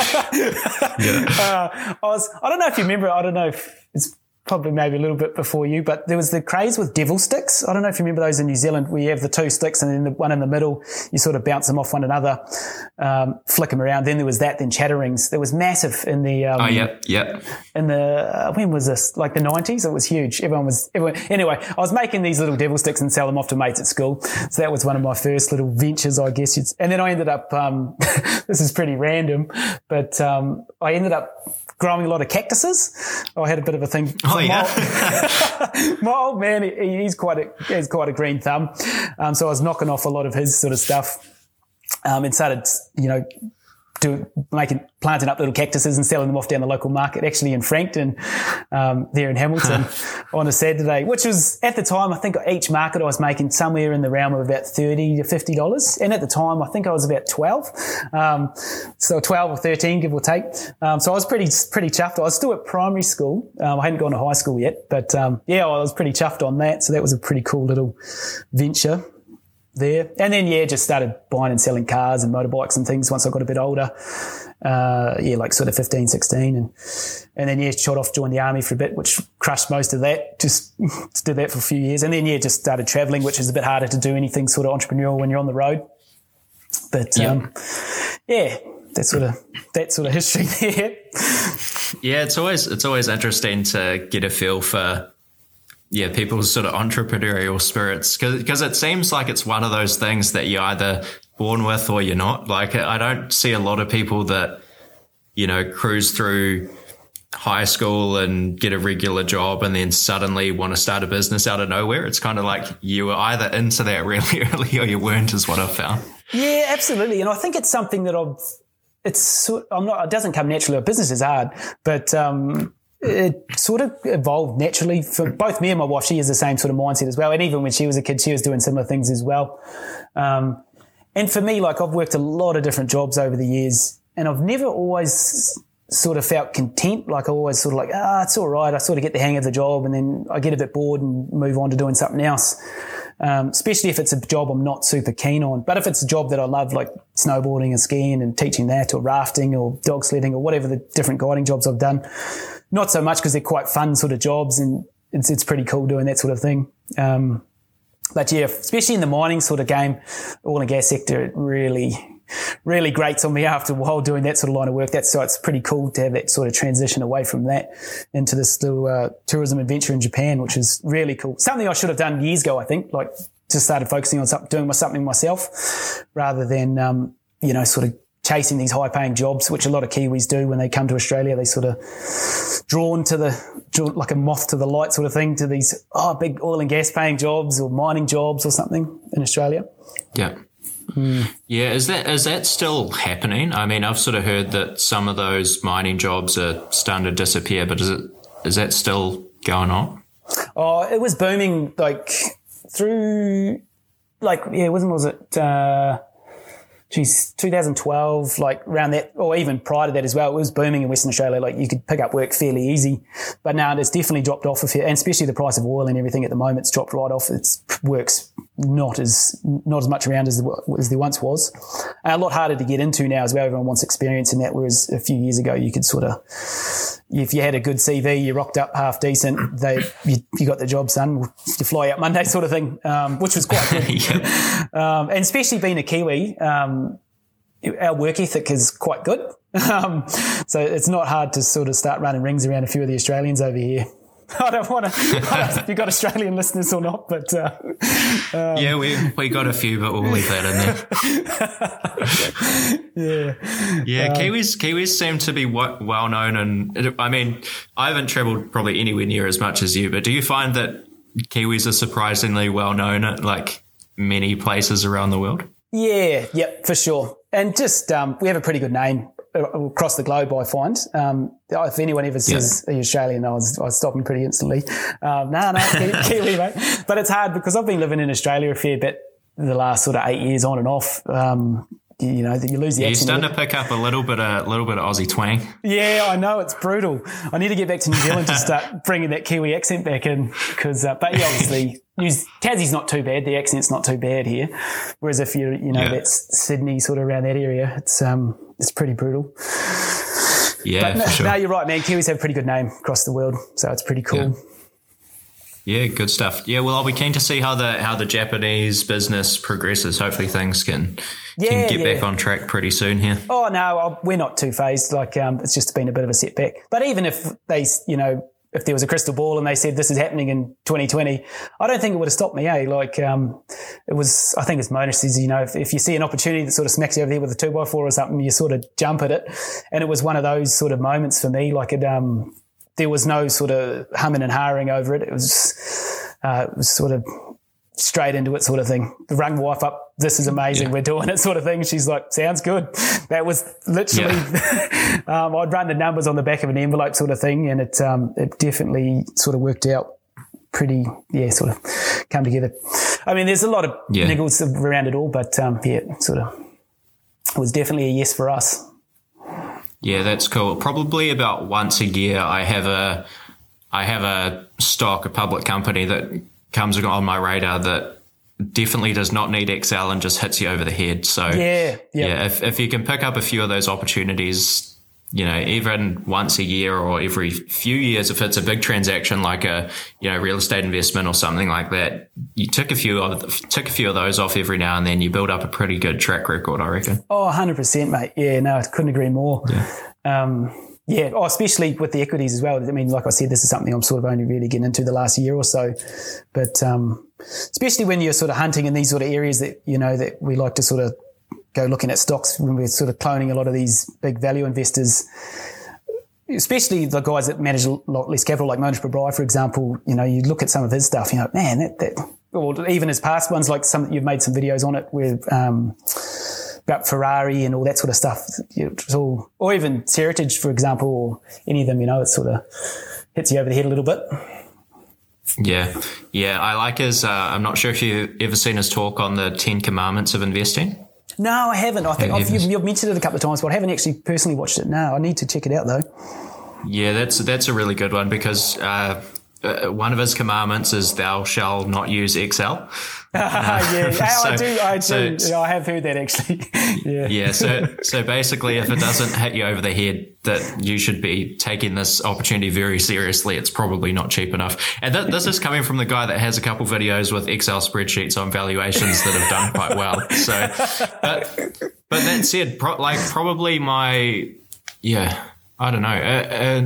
uh, I was. I don't know if you remember. I don't know if it's probably maybe a little bit before you, but there was the craze with devil sticks. I don't know if you remember those in New Zealand, where you have the two sticks and then the one in the middle. You sort of bounce them off one another, um, flick them around. Then there was that. Then chatterings. There was massive in the. Um, oh yeah, yeah. In the uh, when was this? Like the nineties. It was huge. Everyone was. Everyone. Anyway, I was making these little devil sticks and sell them off to mates at school. So that was one of my first little ventures, I guess. You'd, and then I ended up. Um, this is pretty random, but um, I ended up growing a lot of cactuses. I had a bit of a thing. Oh yeah. My, my old man, he, he's quite a he's quite a green thumb, um, so I was knocking off a lot of his sort of stuff, um, and started, you know, do making planting up little cactuses and selling them off down the local market, actually in Frankton, um, there in Hamilton, on a Saturday, which was at the time, I think each market I was making somewhere in the realm of about thirty to fifty dollars, and at the time I think I was about twelve, um, so twelve or thirteen, give or take. Um, so I was pretty pretty chuffed. I was still at primary school. Um, I hadn't gone to high school yet, but um, yeah, I was pretty chuffed on that. So that was a pretty cool little venture there. And then, yeah, just started buying and selling cars and motorbikes and things once I got a bit older. Uh, yeah, like sort of fifteen, sixteen. And, and then, yeah, shot off, joined the army for a bit, which crushed most of that. Just did that for a few years. And then, yeah, just started traveling, which is a bit harder to do anything sort of entrepreneurial when you're on the road. But, yeah. um, yeah, that sort of, that sort of history there. Yeah, it's always, it's always interesting to get a feel for, yeah, people's sort of entrepreneurial spirits, because it seems like it's one of those things that you're either born with or you're not. Like, I don't see a lot of people that, you know, cruise through high school and get a regular job and then suddenly want to start a business out of nowhere. It's kind of like you were either into that really early or you weren't, is what I've found. Yeah, absolutely. And I think it's something that I've, it's, I'm not, it doesn't come naturally. Business is hard, but, um, it sort of evolved naturally for both me and my wife. She has the same sort of mindset as well. And even when she was a kid, she was doing similar things as well. Um, and for me, like, I've worked a lot of different jobs over the years, and I've never always sort of felt content. Like, I always sort of like, ah, oh, it's all right. I sort of get the hang of the job, and then I get a bit bored and move on to doing something else. Um, especially if it's a job I'm not super keen on. But if it's a job that I love, like snowboarding and skiing and teaching that, or rafting or dog sledding or whatever the different guiding jobs I've done, not so much because they're quite fun sort of jobs, and it's it's pretty cool doing that sort of thing. Um, but yeah, especially in the mining sort of game, oil and gas sector, it really, really grates on me after a while doing that sort of line of work. That's so it's pretty cool to have that sort of transition away from that into this little uh, tourism adventure in Japan, which is really cool. Something I should have done years ago, I think, like just started focusing on something, doing something myself rather than, um, you know, sort of chasing these high-paying jobs, which a lot of Kiwis do when they come to Australia. They sort of drawn to the, drawn like a moth to the light sort of thing, to these oh big oil and gas paying jobs or mining jobs or something in Australia. Yeah. Mm. Yeah, is that is that still happening? I mean, I've sort of heard that some of those mining jobs are starting to disappear, but is it is that still going on? Oh, it was booming like through, like yeah, wasn't was it? Uh, Geez, two thousand twelve, like around that, or even prior to that as well, it was booming in Western Australia. Like you could pick up work fairly easy, but now it's definitely dropped off. If you, and especially the price of oil and everything at the moment, it's dropped right off. It works not as not as much around as as there once was. And a lot harder to get into now as well. Everyone wants experience in that, whereas a few years ago you could sort of, if you had a good C V, you rocked up half decent, they you, you got the job, son. You fly out Monday, sort of thing, um, which was quite good. yeah. um, and especially being a Kiwi, um, our work ethic is quite good. Um, so it's not hard to sort of start running rings around a few of the Australians over here. I don't want to, I don't know if you've got Australian listeners or not, but, uh, um, yeah, we, we got a few, but we'll leave that in there. yeah. Yeah. Um, Kiwis, Kiwis seem to be well known. And I mean, I haven't traveled probably anywhere near as much as you, but do you find that Kiwis are surprisingly well known at like many places around the world? Yeah. Yep, for sure. And just, um, we have a pretty good name across the globe, I find. Um, if anyone ever says, yeah. Are you Australian? I was, I was stopping pretty instantly. Um, no, no, Kiwi, mate. But it's hard because I've been living in Australia a fair bit the last sort of eight years on and off. Um, you, you know, you lose the yeah, accent. You're starting to pick up a little bit of, a little bit of Aussie twang. Yeah, I know. It's brutal. I need to get back to New Zealand to start bringing that Kiwi accent back in because, uh, but yeah, obviously, Tassie's not too bad. The accent's not too bad here. Whereas if you're, you know, yeah. that's Sydney sort of around that area, it's, um, it's pretty brutal. Yeah, but no, for sure. No, you're right, man. Kiwis have a pretty good name across the world, so it's pretty cool. Yeah. yeah, good stuff. Yeah, well, I'll be keen to see how the how the Japanese business progresses. Hopefully, things can yeah, can get yeah. back on track pretty soon here. Oh no, we're not too phased. Like, um, it's just been a bit of a setback. But even if they, you know. If there was a crystal ball and they said this is happening in twenty twenty, I don't think it would have stopped me, eh? Like, um, it was, I think as Mona says, you know, if, if you see an opportunity that sort of smacks you over there with a two by four or something, you sort of jump at it. And it was one of those sort of moments for me. Like it, um, there was no sort of humming and hawing over it. It was, uh, it was sort of straight into it sort of thing. The rung wife up, this is amazing, yeah. we're doing it sort of thing. She's like, sounds good. That was literally, yeah. um, I'd run the numbers on the back of an envelope sort of thing, and it um, it definitely sort of worked out pretty, yeah, sort of come together. I mean, there's a lot of yeah. niggles around it all, but um, yeah, sort of it was definitely a yes for us. Yeah, that's cool. Probably about once a year I have a, I have a stock, a public company that comes on my radar that definitely does not need Excel and just hits you over the head. So yeah, yeah. yeah if, if you can pick up a few of those opportunities, you know, even once a year or every few years, if it's a big transaction like a, you know, real estate investment or something like that, you tick a few of tick a few of those off every now and then, you build up a pretty good track record, I reckon. Oh, one hundred percent, mate. Yeah, no, I couldn't agree more. Yeah. Um, Yeah, oh, especially with the equities as well. I mean, like I said, this is something I'm sort of only really getting into the last year or so. But um, especially when you're sort of hunting in these sort of areas that, you know, that we like to sort of go looking at stocks when we're sort of cloning a lot of these big value investors, especially the guys that manage a lot less capital, like Mohnish Pabrai, for example. You know, you look at some of his stuff, you know, man, that, that or even his past ones, like some, you've made some videos on it where, um, about Ferrari and all that sort of stuff. It's all, or even Seritage, for example, or any of them, you know, it sort of hits you over the head a little bit. Yeah. Yeah. I like his, uh, I'm not sure if you've ever seen his talk on the ten commandments of investing. No, I haven't. I think I've, you've, you've mentioned it a couple of times, but I haven't actually personally watched it. No, I need to check it out though. Yeah, that's, that's a really good one because, uh, uh, one of his commandments is thou shalt not use Excel. Uh, yeah, so, I do. I do. So, yeah, I have heard that actually. yeah. Yeah. So, so basically, if it doesn't hit you over the head that you should be taking this opportunity very seriously, it's probably not cheap enough. And th- this is coming from the guy that has a couple videos with Excel spreadsheets on valuations that have done quite well. So, but, but that said, pro- like probably my, yeah, I don't know. Uh, uh,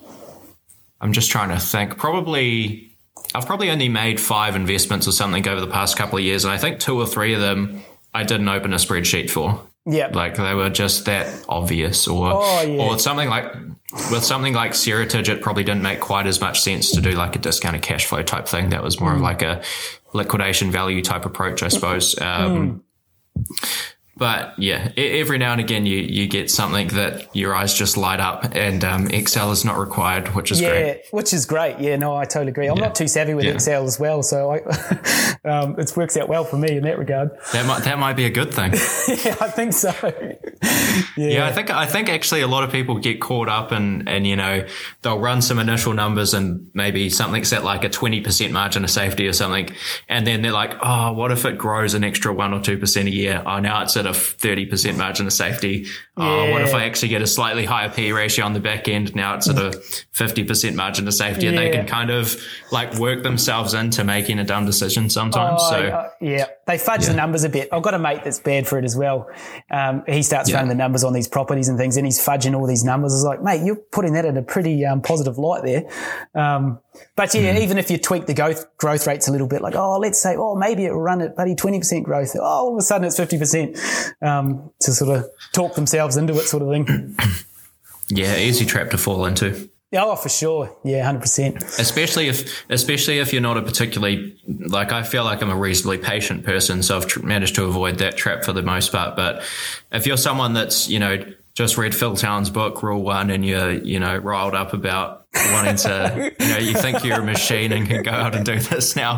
I'm just trying to think. Probably, I've probably only made five investments or something over the past couple of years, and I think two or three of them I didn't open a spreadsheet for. Yeah, like they were just that obvious, or oh, yeah. or something like with something like Seritage, it probably didn't make quite as much sense to do like a discounted cash flow type thing. That was more mm. of like a liquidation value type approach, I suppose. Um, mm. But yeah, every now and again you, you get something that your eyes just light up, and um, Excel is not required, which is yeah, great. Yeah, which is great. Yeah, no, I totally agree. I'm yeah. not too savvy with yeah. Excel as well, so I, um, it works out well for me in that regard. That might that might be a good thing. yeah, I think so. yeah. yeah, I think I think actually a lot of people get caught up in, and you know, they'll run some initial numbers and maybe something's at like a twenty percent margin of safety or something, and then they're like, oh, what if it grows an extra one or two percent a year? Oh, now it's at a thirty percent margin of safety. Oh, yeah. What if I actually get a slightly higher P E ratio on the back end? Now it's at a fifty percent margin of safety, yeah. and they can kind of like work themselves into making a dumb decision sometimes. Oh, so uh, yeah, they fudge yeah. the numbers a bit. I've got a mate that's bad for it as well. Um, he starts yeah. running the numbers on these properties and things, and he's fudging all these numbers. It's like, mate, you're putting that in a pretty um, positive light there. Um, but yeah, mm. even if you tweak the growth, growth rates a little bit, like, oh, let's say, oh, maybe it will run at buddy twenty percent growth. Oh, all of a sudden it's fifty percent um, to sort of talk themselves into it sort of thing. Yeah, easy trap to fall into. Oh, for sure. Yeah, one hundred percent. Especially if, especially if you're not a particularly, like, I feel like I'm a reasonably patient person, so I've tr- managed to avoid that trap for the most part. But if you're someone that's, you know, just read Phil Town's book, Rule One, and you're, you know, riled up about wanting to, you know, you think you're a machine and can go out and do this now.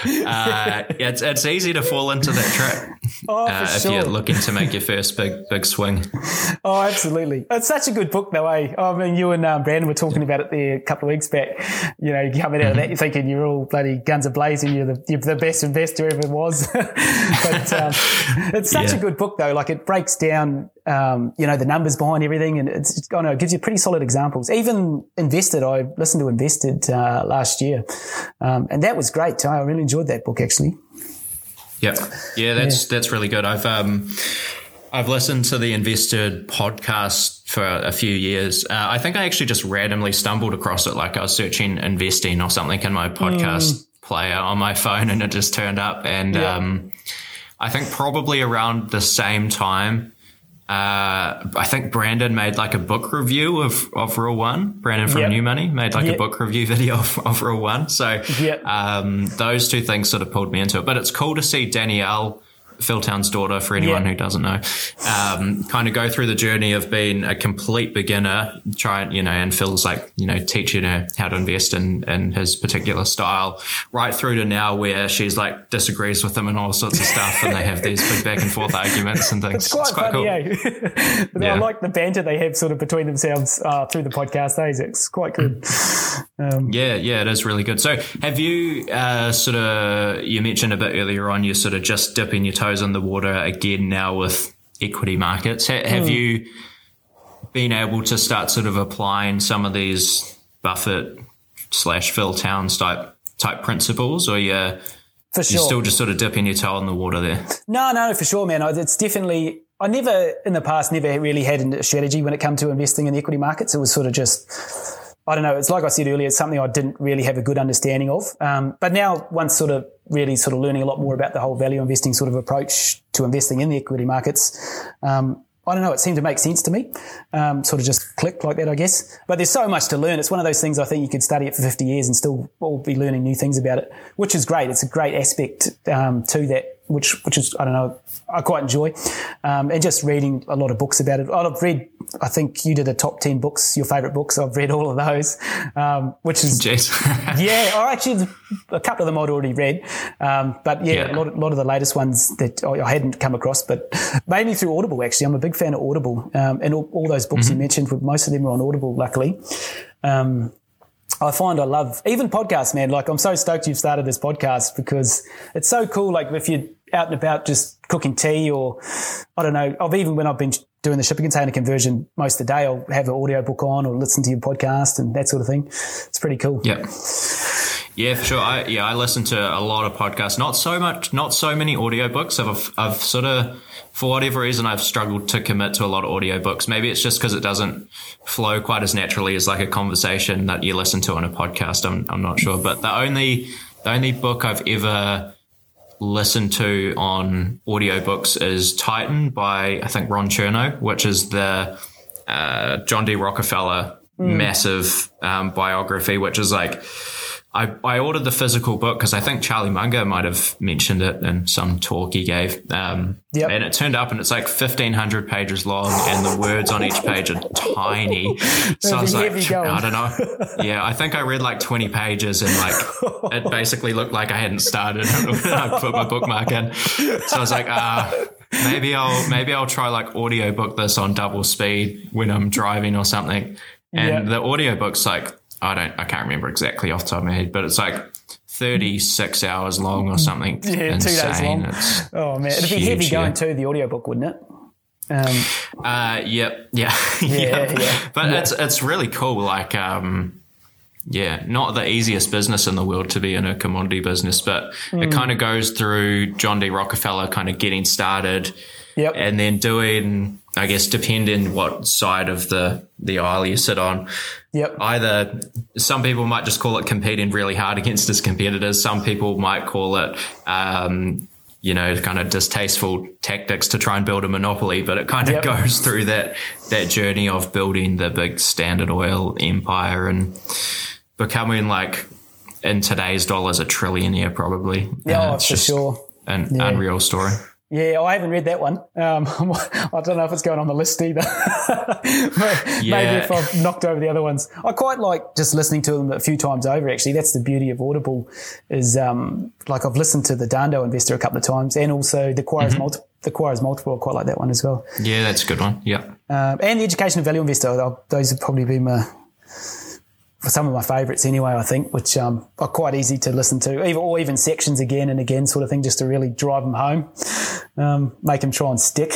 Uh, it's it's easy to fall into that trap. Oh, uh, for if sure. you're looking to make your first big big swing. Oh, absolutely. It's such a good book, though, eh? I mean, you and um, Brandon were talking about it there a couple of weeks back. You know, you're coming out mm-hmm. of that, you're thinking you're all bloody guns a-blazing, you're the, you're the best investor ever was. But um, it's such yeah. a good book, though. Like, it breaks down, um, you know, the numbers behind everything, and it's, it's, I don't know, it gives you pretty solid examples. Even Invested, I listened to Invested uh, last year, um, and that was great too. I really enjoyed that book, actually. Yep. Yeah, that's yeah. that's really good. I've um I've listened to the Invested podcast for a few years. Uh, I think I actually just randomly stumbled across it. Like I was searching investing or something in my podcast mm. player on my phone, and it just turned up. And yeah. um, I think probably around the same time, uh, I think Brandon made like a book review of, of Rule One. Brandon from yep. New Money made like yep. a book review video of, of Rule One. So yep. um, those two things sort of pulled me into it. But it's cool to see Danielle, Phil Town's daughter, for anyone yeah. who doesn't know, um, kind of go through the journey of being a complete beginner, try, you know, and Phil's like, you know, teaching her how to invest in, in his particular style, right through to now where she's like disagrees with him and all sorts of stuff, and they have these big back and forth arguments and things. It's quite, it's quite funny, cool. Eh? yeah. I like the banter they have sort of between themselves uh, through the podcast days. It's quite good. Um, yeah, yeah, it is really good. So have you uh, sort of, you mentioned a bit earlier on, you're sort of just dipping your toes in the water again now with equity markets. Ha- have mm. you been able to start sort of applying some of these Buffett slash Phil Towns type type principles, or you're, for sure. you're still just sort of dipping your toe in the water there? No, no, for sure, man. It's definitely, I never, in the past, never really had a strategy when it came to investing in the equity markets. It was sort of just, I don't know, it's like I said earlier, it's something I didn't really have a good understanding of. Um, but now, once sort of really sort of learning a lot more about the whole value investing sort of approach to investing in the equity markets, um, I don't know, it seemed to make sense to me. Um, sort of just clicked like that, I guess. But there's so much to learn. It's one of those things I think you could study it for fifty years and still all be learning new things about it, which is great. It's a great aspect um, to that, which which is, I don't know, I quite enjoy. Um, and just reading a lot of books about it. I've read, I think you did a top ten books, your favourite books. I've read all of those, um, which is, yeah, I actually, a couple of them I'd already read. Um, but yeah, yeah. A, lot, a lot of the latest ones that I hadn't come across, but mainly through Audible, actually. I'm a big fan of Audible. Um, and all, all those books mm-hmm. you mentioned, most of them are on Audible, luckily. Um, I find I love even podcasts, man. Like, I'm so stoked you've started this podcast because it's so cool. Like, if you're out and about just cooking tea, or I don't know, I've even when I've been doing the shipping container conversion most of the day, I'll have an audio book on or listen to your podcast and that sort of thing. It's pretty cool. Yeah. Yeah, for sure. I, yeah, I listen to a lot of podcasts. Not so much, not so many audiobooks. I've, I've sort of, for whatever reason, I've struggled to commit to a lot of audiobooks. Maybe it's just because it doesn't flow quite as naturally as like a conversation that you listen to on a podcast. I'm, I'm not sure. But the only, the only book I've ever listened to on audiobooks is Titan by, I think, Ron Chernow, which is the uh, John D. Rockefeller mm. massive um, biography, which is like, I, I ordered the physical book because I think Charlie Munger might have mentioned it in some talk he gave. Um, yep. And it turned up and it's like fifteen hundred pages long and the words on each page are tiny. So I was like, I don't know. Yeah, I think I read like twenty pages and like it basically looked like I hadn't started when I put my bookmark in. So I was like, ah, maybe I'll maybe I'll try like audiobook this on double speed when I'm driving or something. And yeah. the audiobook's like I don't I can't remember exactly off the top of my head, but it's like thirty-six hours long or something. Yeah, insane. two days long. It's oh man, it'd be huge, heavy going yeah. too, the audiobook, wouldn't it? Um, uh, yep, yeah, yeah, yeah. yeah. But yeah. it's it's really cool. Like, um, yeah, not the easiest business in the world to be in a commodity business, but mm. it kind of goes through John D. Rockefeller kind of getting started, yep. and then doing, I guess, depending what side of the the aisle you sit on. Yep. Either some people might just call it competing really hard against his competitors. Some people might call it, um, you know, kind of distasteful tactics to try and build a monopoly. But it kind of yep. goes through that that journey of building the big Standard Oil empire and becoming, like, in today's dollars, a trillionaire probably. Yeah, uh, oh, for sure. An yeah. unreal story. Yeah, I haven't read that one. Um, I don't know if it's going on the list either. Maybe yeah. if I've knocked over the other ones. I quite like just listening to them a few times over, actually. That's the beauty of Audible is, um, like I've listened to the Dando Investor a couple of times and also the Quarry's mm-hmm. Multiple. The Quarry's Multiple, I quite like that one as well. Yeah, that's a good one. Yeah. Um, and the Education of Value Investor, those would probably be my... for some of my favourites anyway, I think, which um, are quite easy to listen to, even, or even sections again and again sort of thing, just to really drive them home, um, make them try and stick.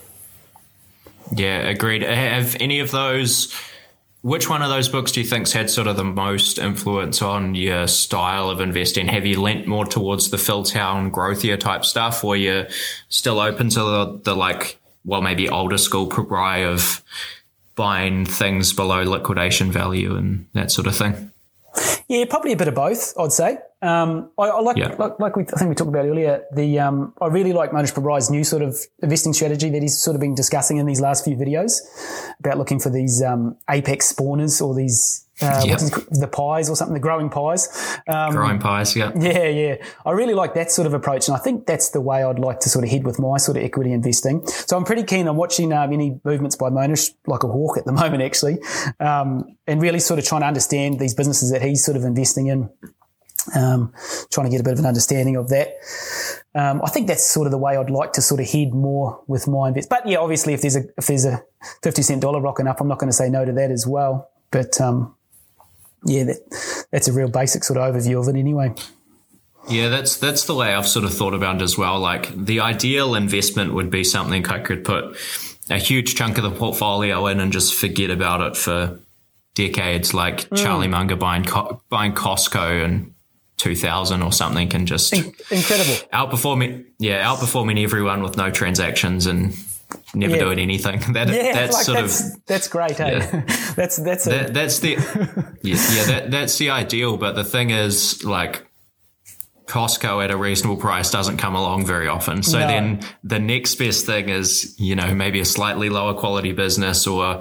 Yeah, agreed. Have any of those, which one of those books do you think's had sort of the most influence on your style of investing? Have you lent more towards the Philtown growthier type stuff, or you're still open to the, the like, well, maybe older school pry of buying things below liquidation value and that sort of thing? Yeah, probably a bit of both, I'd say. Um, I, I like, yeah. like, like we, I think we talked about earlier, the um, I really like Mohnish Pabrai's new sort of investing strategy that he's sort of been discussing in these last few videos about looking for these um, apex spawners or these uh, yep. what's it, the pies or something, the growing pies. Um, growing pies, yeah. Yeah, yeah. I really like that sort of approach, and I think that's the way I'd like to sort of head with my sort of equity investing. So I'm pretty keen on watching um, any movements by Mohnish, like a hawk at the moment, actually, um, and really sort of trying to understand these businesses that he's sort of investing in. Um, trying to get a bit of an understanding of that. Um, I think that's sort of the way I'd like to sort of head more with my invest. But yeah, obviously if there's a, if there's a fifty cent dollar rocking up, I'm not going to say no to that as well. But, um, yeah, that, that's a real basic sort of overview of it anyway. Yeah, that's, that's the way I've sort of thought about it as well. Like the ideal investment would be something I could put a huge chunk of the portfolio in and just forget about it for decades, like mm. Charlie Munger buying, buying Costco and two thousand or something, can just incredible outperforming yeah outperforming everyone with no transactions and never yeah. doing anything. That yeah, that's like sort that's, of that's great. Hey, yeah. that's that's a, that, that's the yeah, yeah that that's the ideal. But the thing is, like, Costco at a reasonable price doesn't come along very often. So no. then the next best thing is, you know, maybe a slightly lower quality business or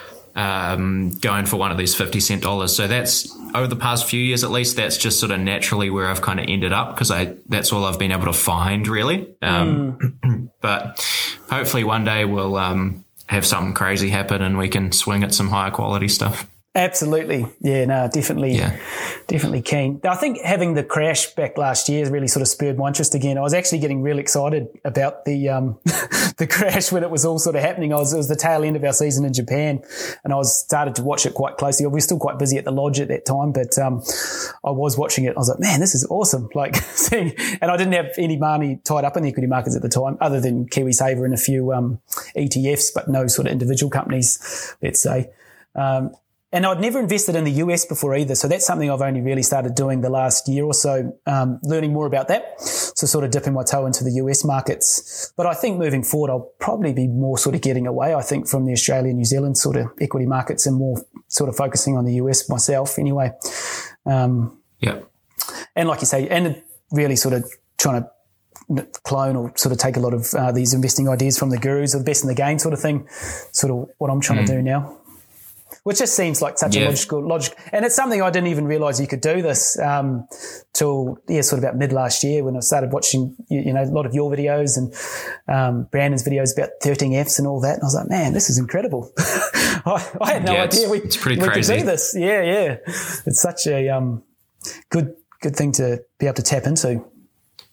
um, going for one of these fifty cent dollars. So that's over the past few years, at least, that's just sort of naturally where I've kind of ended up, because I that's all I've been able to find, really. Um, mm. But hopefully one day we'll um, have something crazy happen and we can swing at some higher quality stuff. Absolutely. Yeah, no, definitely, yeah. definitely keen. I think having the crash back last year really sort of spurred my interest again. I was actually getting really excited about the um, the crash when it was all sort of happening. I was, it was the tail end of our season in Japan, and I was started to watch it quite closely. We were still quite busy at the lodge at that time, but um, I was watching it. I was like, man, this is awesome. Like seeing, and I didn't have any money tied up in the equity markets at the time, other than KiwiSaver and a few um, E T Fs, but no sort of individual companies, let's say. Um, And I'd never invested in the U S before either. So that's something I've only really started doing the last year or so, um, learning more about that. So sort of dipping my toe into the U S markets. But I think moving forward, I'll probably be more sort of getting away, I think, from the Australia, New Zealand sort of equity markets and more sort of focusing on the U S myself anyway. Um, yeah. And like you say, and really sort of trying to clone or sort of take a lot of uh, these investing ideas from the gurus or the best in the game sort of thing, sort of what I'm trying mm. to do now. Which just seems like such yeah. a logical logic, and it's something I didn't even realise you could do this um, till yeah, sort of about mid last year when I started watching you, you know a lot of your videos and um, Brandon's videos about thirteen Fs and all that, and I was like, man, this is incredible. I, I had no yeah, idea we, it's pretty we crazy. could do this. Yeah, yeah, it's such a um, good good thing to be able to tap into.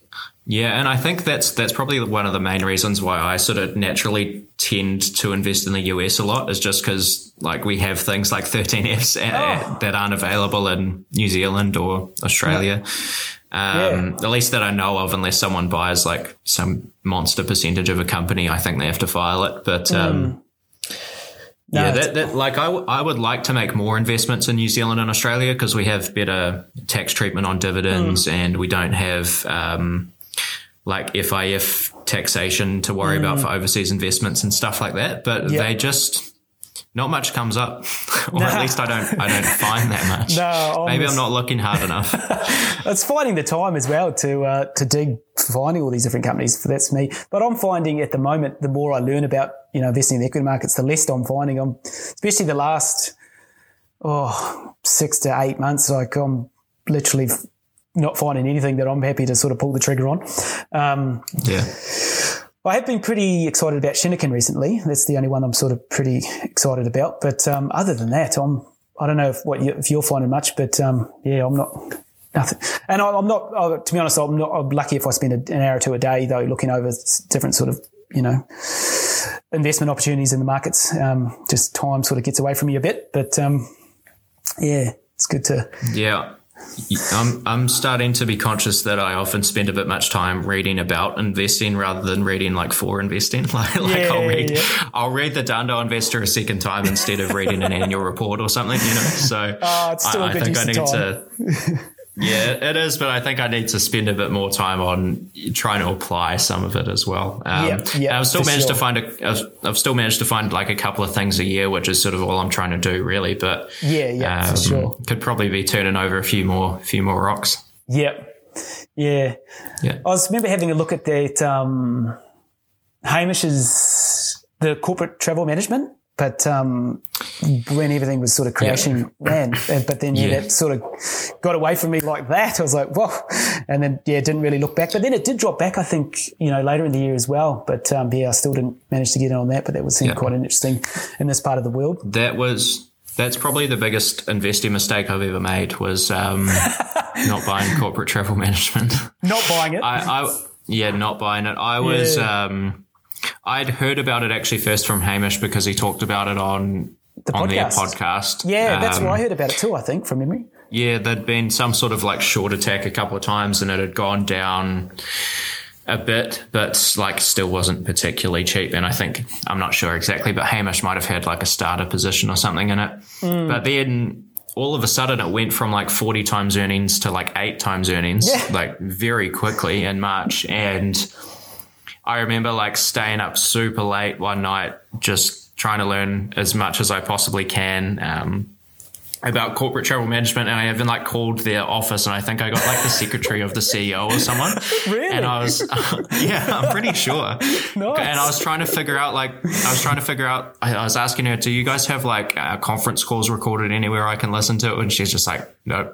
Yeah, and I think that's that's probably one of the main reasons why I sort of naturally tend to invest in the U S a lot, is just because like we have things like thirteen Fs oh. that aren't available in New Zealand or Australia. Yeah. Um, yeah. At least that I know of, unless someone buys like some monster percentage of a company, I think they have to file it. But um, mm. no, yeah, that, that like I, w- I would like to make more investments in New Zealand and Australia because we have better tax treatment on dividends mm. and we don't have um, like F I F taxation to worry mm. about for overseas investments and stuff like that. But yep. they just, not much comes up, or nah. at least I don't, I don't find that much. No, maybe I'm not looking hard enough. It's finding the time as well to uh, to dig for finding all these different companies. That's me. But I'm finding at the moment, the more I learn about, you know, investing in the equity markets, the less I'm finding. I'm, especially the last oh six to eight months, like I'm literally not finding anything that I'm happy to sort of pull the trigger on. Um, yeah. I have been pretty excited about Shinnikin recently. That's the only one I'm sort of pretty excited about. But um, other than that, I'm, I don't know if what you, if you're finding much, but um, yeah, I'm not nothing. And I, I'm not, I, to be honest, I'm not. I'm lucky if I spend an hour or two a day though looking over different sort of, you know, investment opportunities in the markets. Um, just time sort of gets away from me a bit, but um, yeah, it's good to yeah. I'm I'm starting to be conscious that I often spend a bit much time reading about investing rather than reading like for investing. Like, like yeah, I'll read yeah. I'll read the Dundee Investor a second time instead of reading an annual report or something, you know. So oh, it's still I, a good I think use I need of time. to yeah, it is, but I think I need to spend a bit more time on trying to apply some of it as well. Um, yeah, yeah, I've still managed sure. to find a, I've, I've still managed to find like a couple of things a year, which is sort of all I'm trying to do, really. But yeah, yeah, um, for sure. Could probably be turning over a few more, few more rocks. Yep. Yeah. Yeah. I was remember having a look at that. Um, Hamish's the corporate travel management. But um, when everything was sort of crashing, yeah. man, but then, yeah, yeah, that sort of got away from me like that. I was like, whoa. And then, yeah, didn't really look back. But then it did drop back, I think, you know, later in the year as well. But, um, yeah, I still didn't manage to get in on that. But that would seem yeah. quite interesting in this part of the world. That was, that's probably the biggest investing mistake I've ever made was um, not buying corporate travel management. Not buying it? I, I Yeah, not buying it. I was... Yeah. Um, I'd heard about it actually first from Hamish because he talked about it on, the on podcast. their podcast. Yeah, that's um, where I heard about it too, I think, from memory. Yeah, there'd been some sort of like short attack a couple of times and it had gone down a bit, but like still wasn't particularly cheap. And I think, I'm not sure exactly, but Hamish might have had like a starter position or something in it. Mm. But then all of a sudden it went from like forty times earnings to like eight times earnings, yeah. like very quickly in March. And I remember like staying up super late one night, just trying to learn as much as I possibly can um, about corporate travel management. And I even like called their office and I think I got like the secretary of the C E O or someone. Really? And I was, uh, yeah, I'm pretty sure. Nice. And I was trying to figure out like, I was trying to figure out, I, I was asking her, do you guys have like uh, conference calls recorded anywhere I can listen to? And she's just like, no.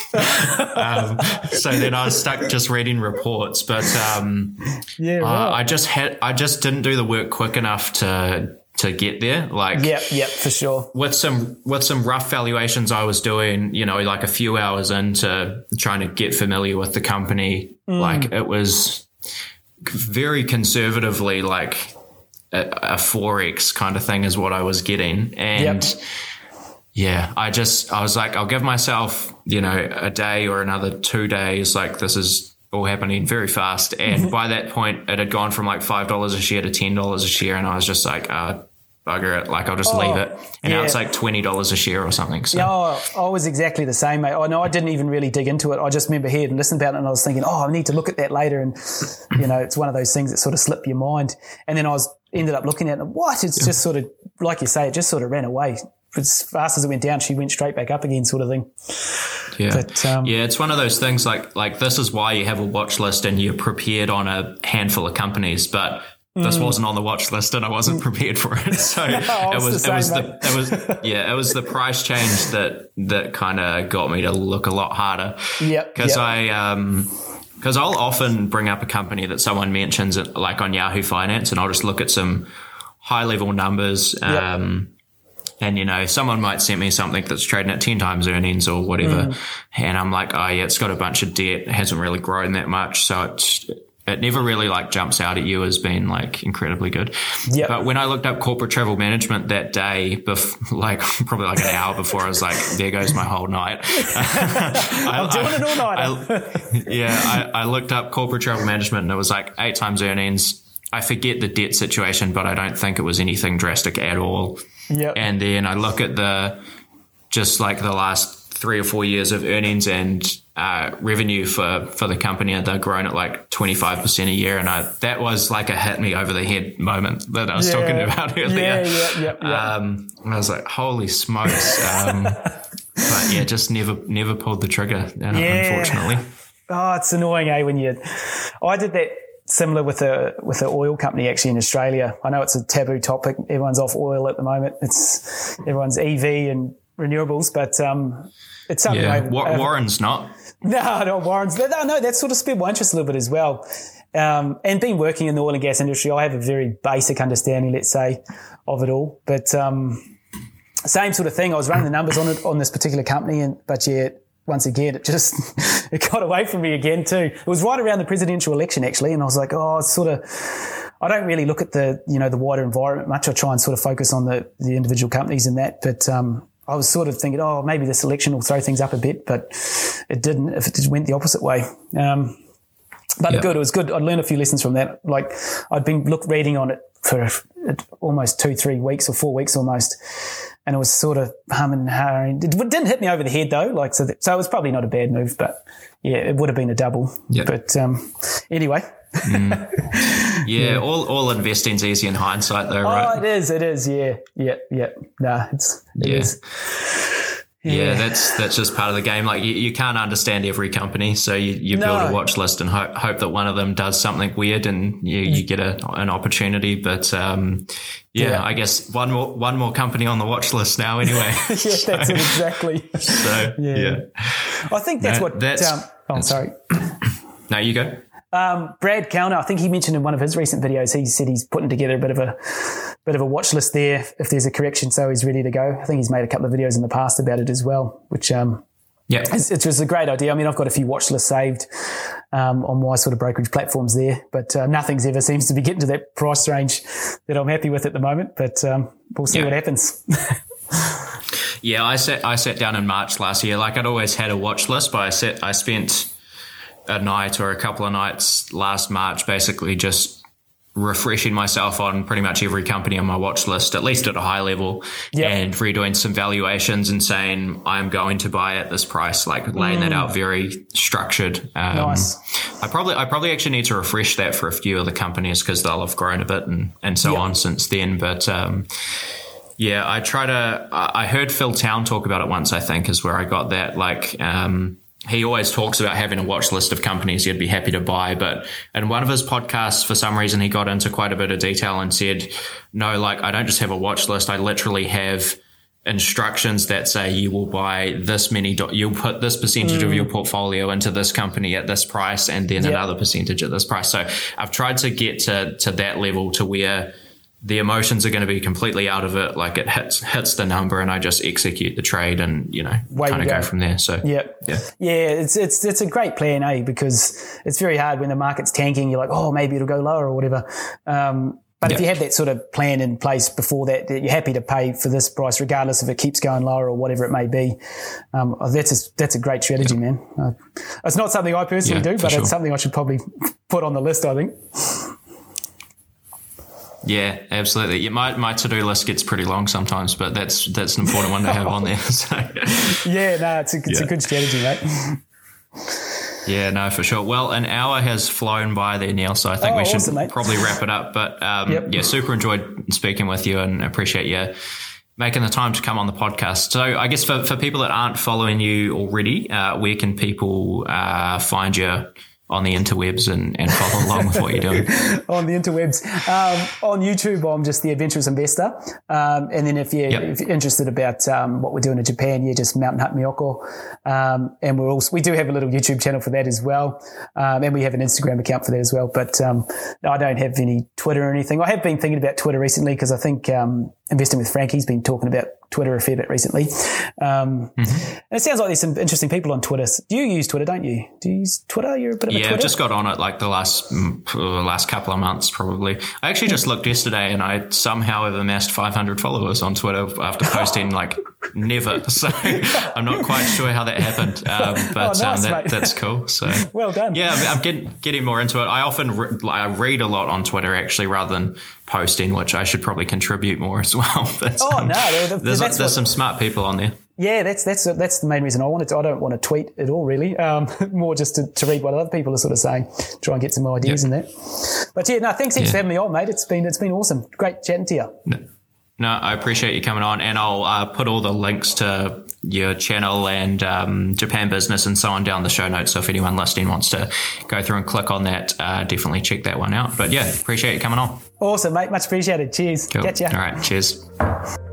um, so then I was stuck just reading reports, but um, yeah, right. uh, I just had, I just didn't do the work quick enough to, to get there. Like, yep, yep, for sure. With some, with some rough valuations I was doing, you know, like a few hours into trying to get familiar with the company, mm. like it was very conservatively like a, a four X kind of thing is what I was getting. And yep. yeah, I just, I was like, I'll give myself, you know, a day or another two days. Like this is all happening very fast. And mm-hmm. by that point it had gone from like five dollars a share to ten dollars a share. And I was just like, uh, bugger it. Like I'll just oh, leave it. And yeah. now it's like twenty dollars a share or something. So. Yeah, oh, I was exactly the same, mate. I know I didn't even really dig into it. I just remember hearing and listened about it and I was thinking, oh, I need to look at that later. And, you know, it's one of those things that sort of slip your mind. And then I was ended up looking at it. What? It's yeah. just sort of, like you say, it just sort of ran away. As fast as it went down, she went straight back up again, sort of thing. Yeah, but, um, yeah, it's one of those things. Like, like this is why you have a watch list and you're prepared on a handful of companies. But this mm. wasn't on the watch list, and I wasn't prepared for it. So no, it was, the it was same, the, it was, yeah, it was the price change that that kind of got me to look a lot harder. Yep, because yep. I um. Because I'll often bring up a company that someone mentions, like on Yahoo Finance, and I'll just look at some high level numbers. Yep. Um, And, you know, someone might send me something that's trading at ten times earnings or whatever. Mm. And I'm like, oh, yeah, it's got a bunch of debt. It hasn't really grown that much. So it's, it never really like jumps out at you as being like incredibly good. Yep. But when I looked up corporate travel management that day, bef- like probably like an hour before, I was like, there goes my whole night. I, I'm doing I, it all night. I, yeah, I, I looked up corporate travel management and it was like eight times earnings. I forget the debt situation, but I don't think it was anything drastic at all. Yep. And then I look at the, just like the last three or four years of earnings and uh, revenue for, for the company, and they've grown at like twenty-five percent a year. And I, that was like a hit me over the head moment that I was yeah. talking about earlier. Yeah, yeah, yeah, yeah. Um, I was like, holy smokes. Um, but yeah, just never, never pulled the trigger, uh, yeah. unfortunately. Oh, it's annoying, eh? When you, I did that. Similar with a with an oil company actually in Australia. I know it's a taboo topic. Everyone's off oil at the moment. It's everyone's E V and renewables, but um, it's something. Yeah, I, War- I Warren's not. No, not Warren's. No, no, that sort of spilled my interest a little bit as well. Um, and being working in the oil and gas industry, I have a very basic understanding, let's say, of it all. But um, same sort of thing. I was running the numbers on it on this particular company, and but yeah. Once again, it just, it got away from me again too. It was right around the presidential election actually. And I was like, oh, it's sort of, I don't really look at the, you know, the wider environment much. I try and sort of focus on the, the individual companies and that. But, um, I was sort of thinking, oh, maybe this election will throw things up a bit, but it didn't, if it just went the opposite way. Um, but yep. good. It was good. I learned a few lessons from that. Like I'd been look reading on it for almost two, three weeks or four weeks almost. And it was sort of humming and harring. It didn't hit me over the head though. Like, so, that, so it was probably not a bad move, but yeah, it would have been a double. Yep. But, um, anyway. mm. Yeah. yeah. All, all investing's easy in hindsight though, right? Oh, it is. It is. Yeah. Yeah. Yeah. Nah, it's, it yeah. is. Yeah. yeah, that's that's just part of the game. Like you, you can't understand every company, so you, you no. build a watch list and hope hope that one of them does something weird and you, you get a, an opportunity. But um, yeah, yeah, I guess one more one more company on the watch list now. Anyway, yeah, so, that's it exactly. So yeah. yeah, I think that's no, what. That's, um, oh, that's, sorry. No, you go. Um, Brad Kellner, I think he mentioned in one of his recent videos, he said he's putting together a bit of a bit of a watch list there if there's a correction, so he's ready to go. I think he's made a couple of videos in the past about it as well, which um, yeah, it's, it's just a great idea. I mean, I've got a few watch lists saved um, on my sort of brokerage platforms there, but uh, nothing's ever seems to be getting to that price range that I'm happy with at the moment. But um, we'll see yeah. what happens. yeah, I sat I sat down in March last year. Like I'd always had a watch list, but I sat I spent a night or a couple of nights last March basically just refreshing myself on pretty much every company on my watch list, at least at a high level, yep. and redoing some valuations and saying I'm going to buy at this price, like laying mm. that out very structured. Um, nice. I probably I probably actually need to refresh that for a few of the companies because they'll have grown a bit and, and so yep. on since then. But um, yeah, I try to, I heard Phil Town talk about it once, I think, is where I got that. Like, um, he always talks about having a watch list of companies he'd be happy to buy. But in one of his podcasts, for some reason, he got into quite a bit of detail and said, no, like, I don't just have a watch list. I literally have instructions that say you will buy this many, do- you'll put this percentage mm. of your portfolio into this company at this price and then yep. another percentage at this price. So I've tried to get to, to that level to where the emotions are going to be completely out of it. Like it hits hits the number and I just execute the trade and, you know, kind of go. go from there. So yep. yeah. Yeah, it's it's it's a great plan, eh? Because it's very hard when the market's tanking, you're like, oh, maybe it'll go lower or whatever. Um, but yep. if you have that sort of plan in place before that, that you're happy to pay for this price regardless if it keeps going lower or whatever it may be. Um, that's a, that's a great strategy, yep. man. Uh, it's not something I personally yeah, do, but sure. it's something I should probably put on the list, I think. Yeah, absolutely. Yeah, my my to-do list gets pretty long sometimes, but that's that's an important one to have on there. So. Yeah, no, it's a, it's yeah. a good strategy, mate. Yeah, no, for sure. Well, an hour has flown by there, Neil, so I think oh, we should awesome, probably wrap it up. But um, yep. yeah, super enjoyed speaking with you and appreciate you making the time to come on the podcast. So I guess for, for people that aren't following you already, uh, where can people uh, find you on the interwebs and, and follow along with what you're doing? On the interwebs. Um, on YouTube, I'm just The Adventurous Investor. Um, and then if you're, yep. if you're interested about um, what we're doing in Japan, yeah, just Mountain Hut Miyoko. Um, and we're also, we do have a little YouTube channel for that as well. Um, and we have an Instagram account for that as well. But um, I don't have any Twitter or anything. I have been thinking about Twitter recently because I think um, Investing with Frankie's been talking about Twitter a fair bit recently. Um, mm-hmm. And it sounds like there's some interesting people on Twitter. Do you use Twitter, don't you? Do you use Twitter? You're a bit of a yeah, Twitter? I've just got on it like the last the last couple of months probably. I actually just looked yesterday and I somehow have amassed five hundred followers on Twitter after posting like never. So I'm not quite sure how that happened, um, but oh, nice, um, that, that's cool. So well done. Yeah, I'm getting, getting more into it. I often re- I read a lot on Twitter actually rather than posting, which I should probably contribute more as well. But, oh um, no, there's, that's there's what, some smart people on there. Yeah, that's that's that's the main reason I wanted to. I don't want to tweet at all, really. Um, more just to, to read what other people are sort of saying, try and get some ideas yep. in that. But yeah, no, thanks heaps yeah. for having me on, mate. It's been it's been awesome. Great chatting to you. No, no I appreciate you coming on, and I'll uh, put all the links to your channel and um, Japan Business and so on down the show notes. So if anyone listening wants to go through and click on that, uh, definitely check that one out. But yeah, appreciate you coming on. Awesome, mate. Much appreciated. Cheers. Cool. Catch ya. All right. Cheers.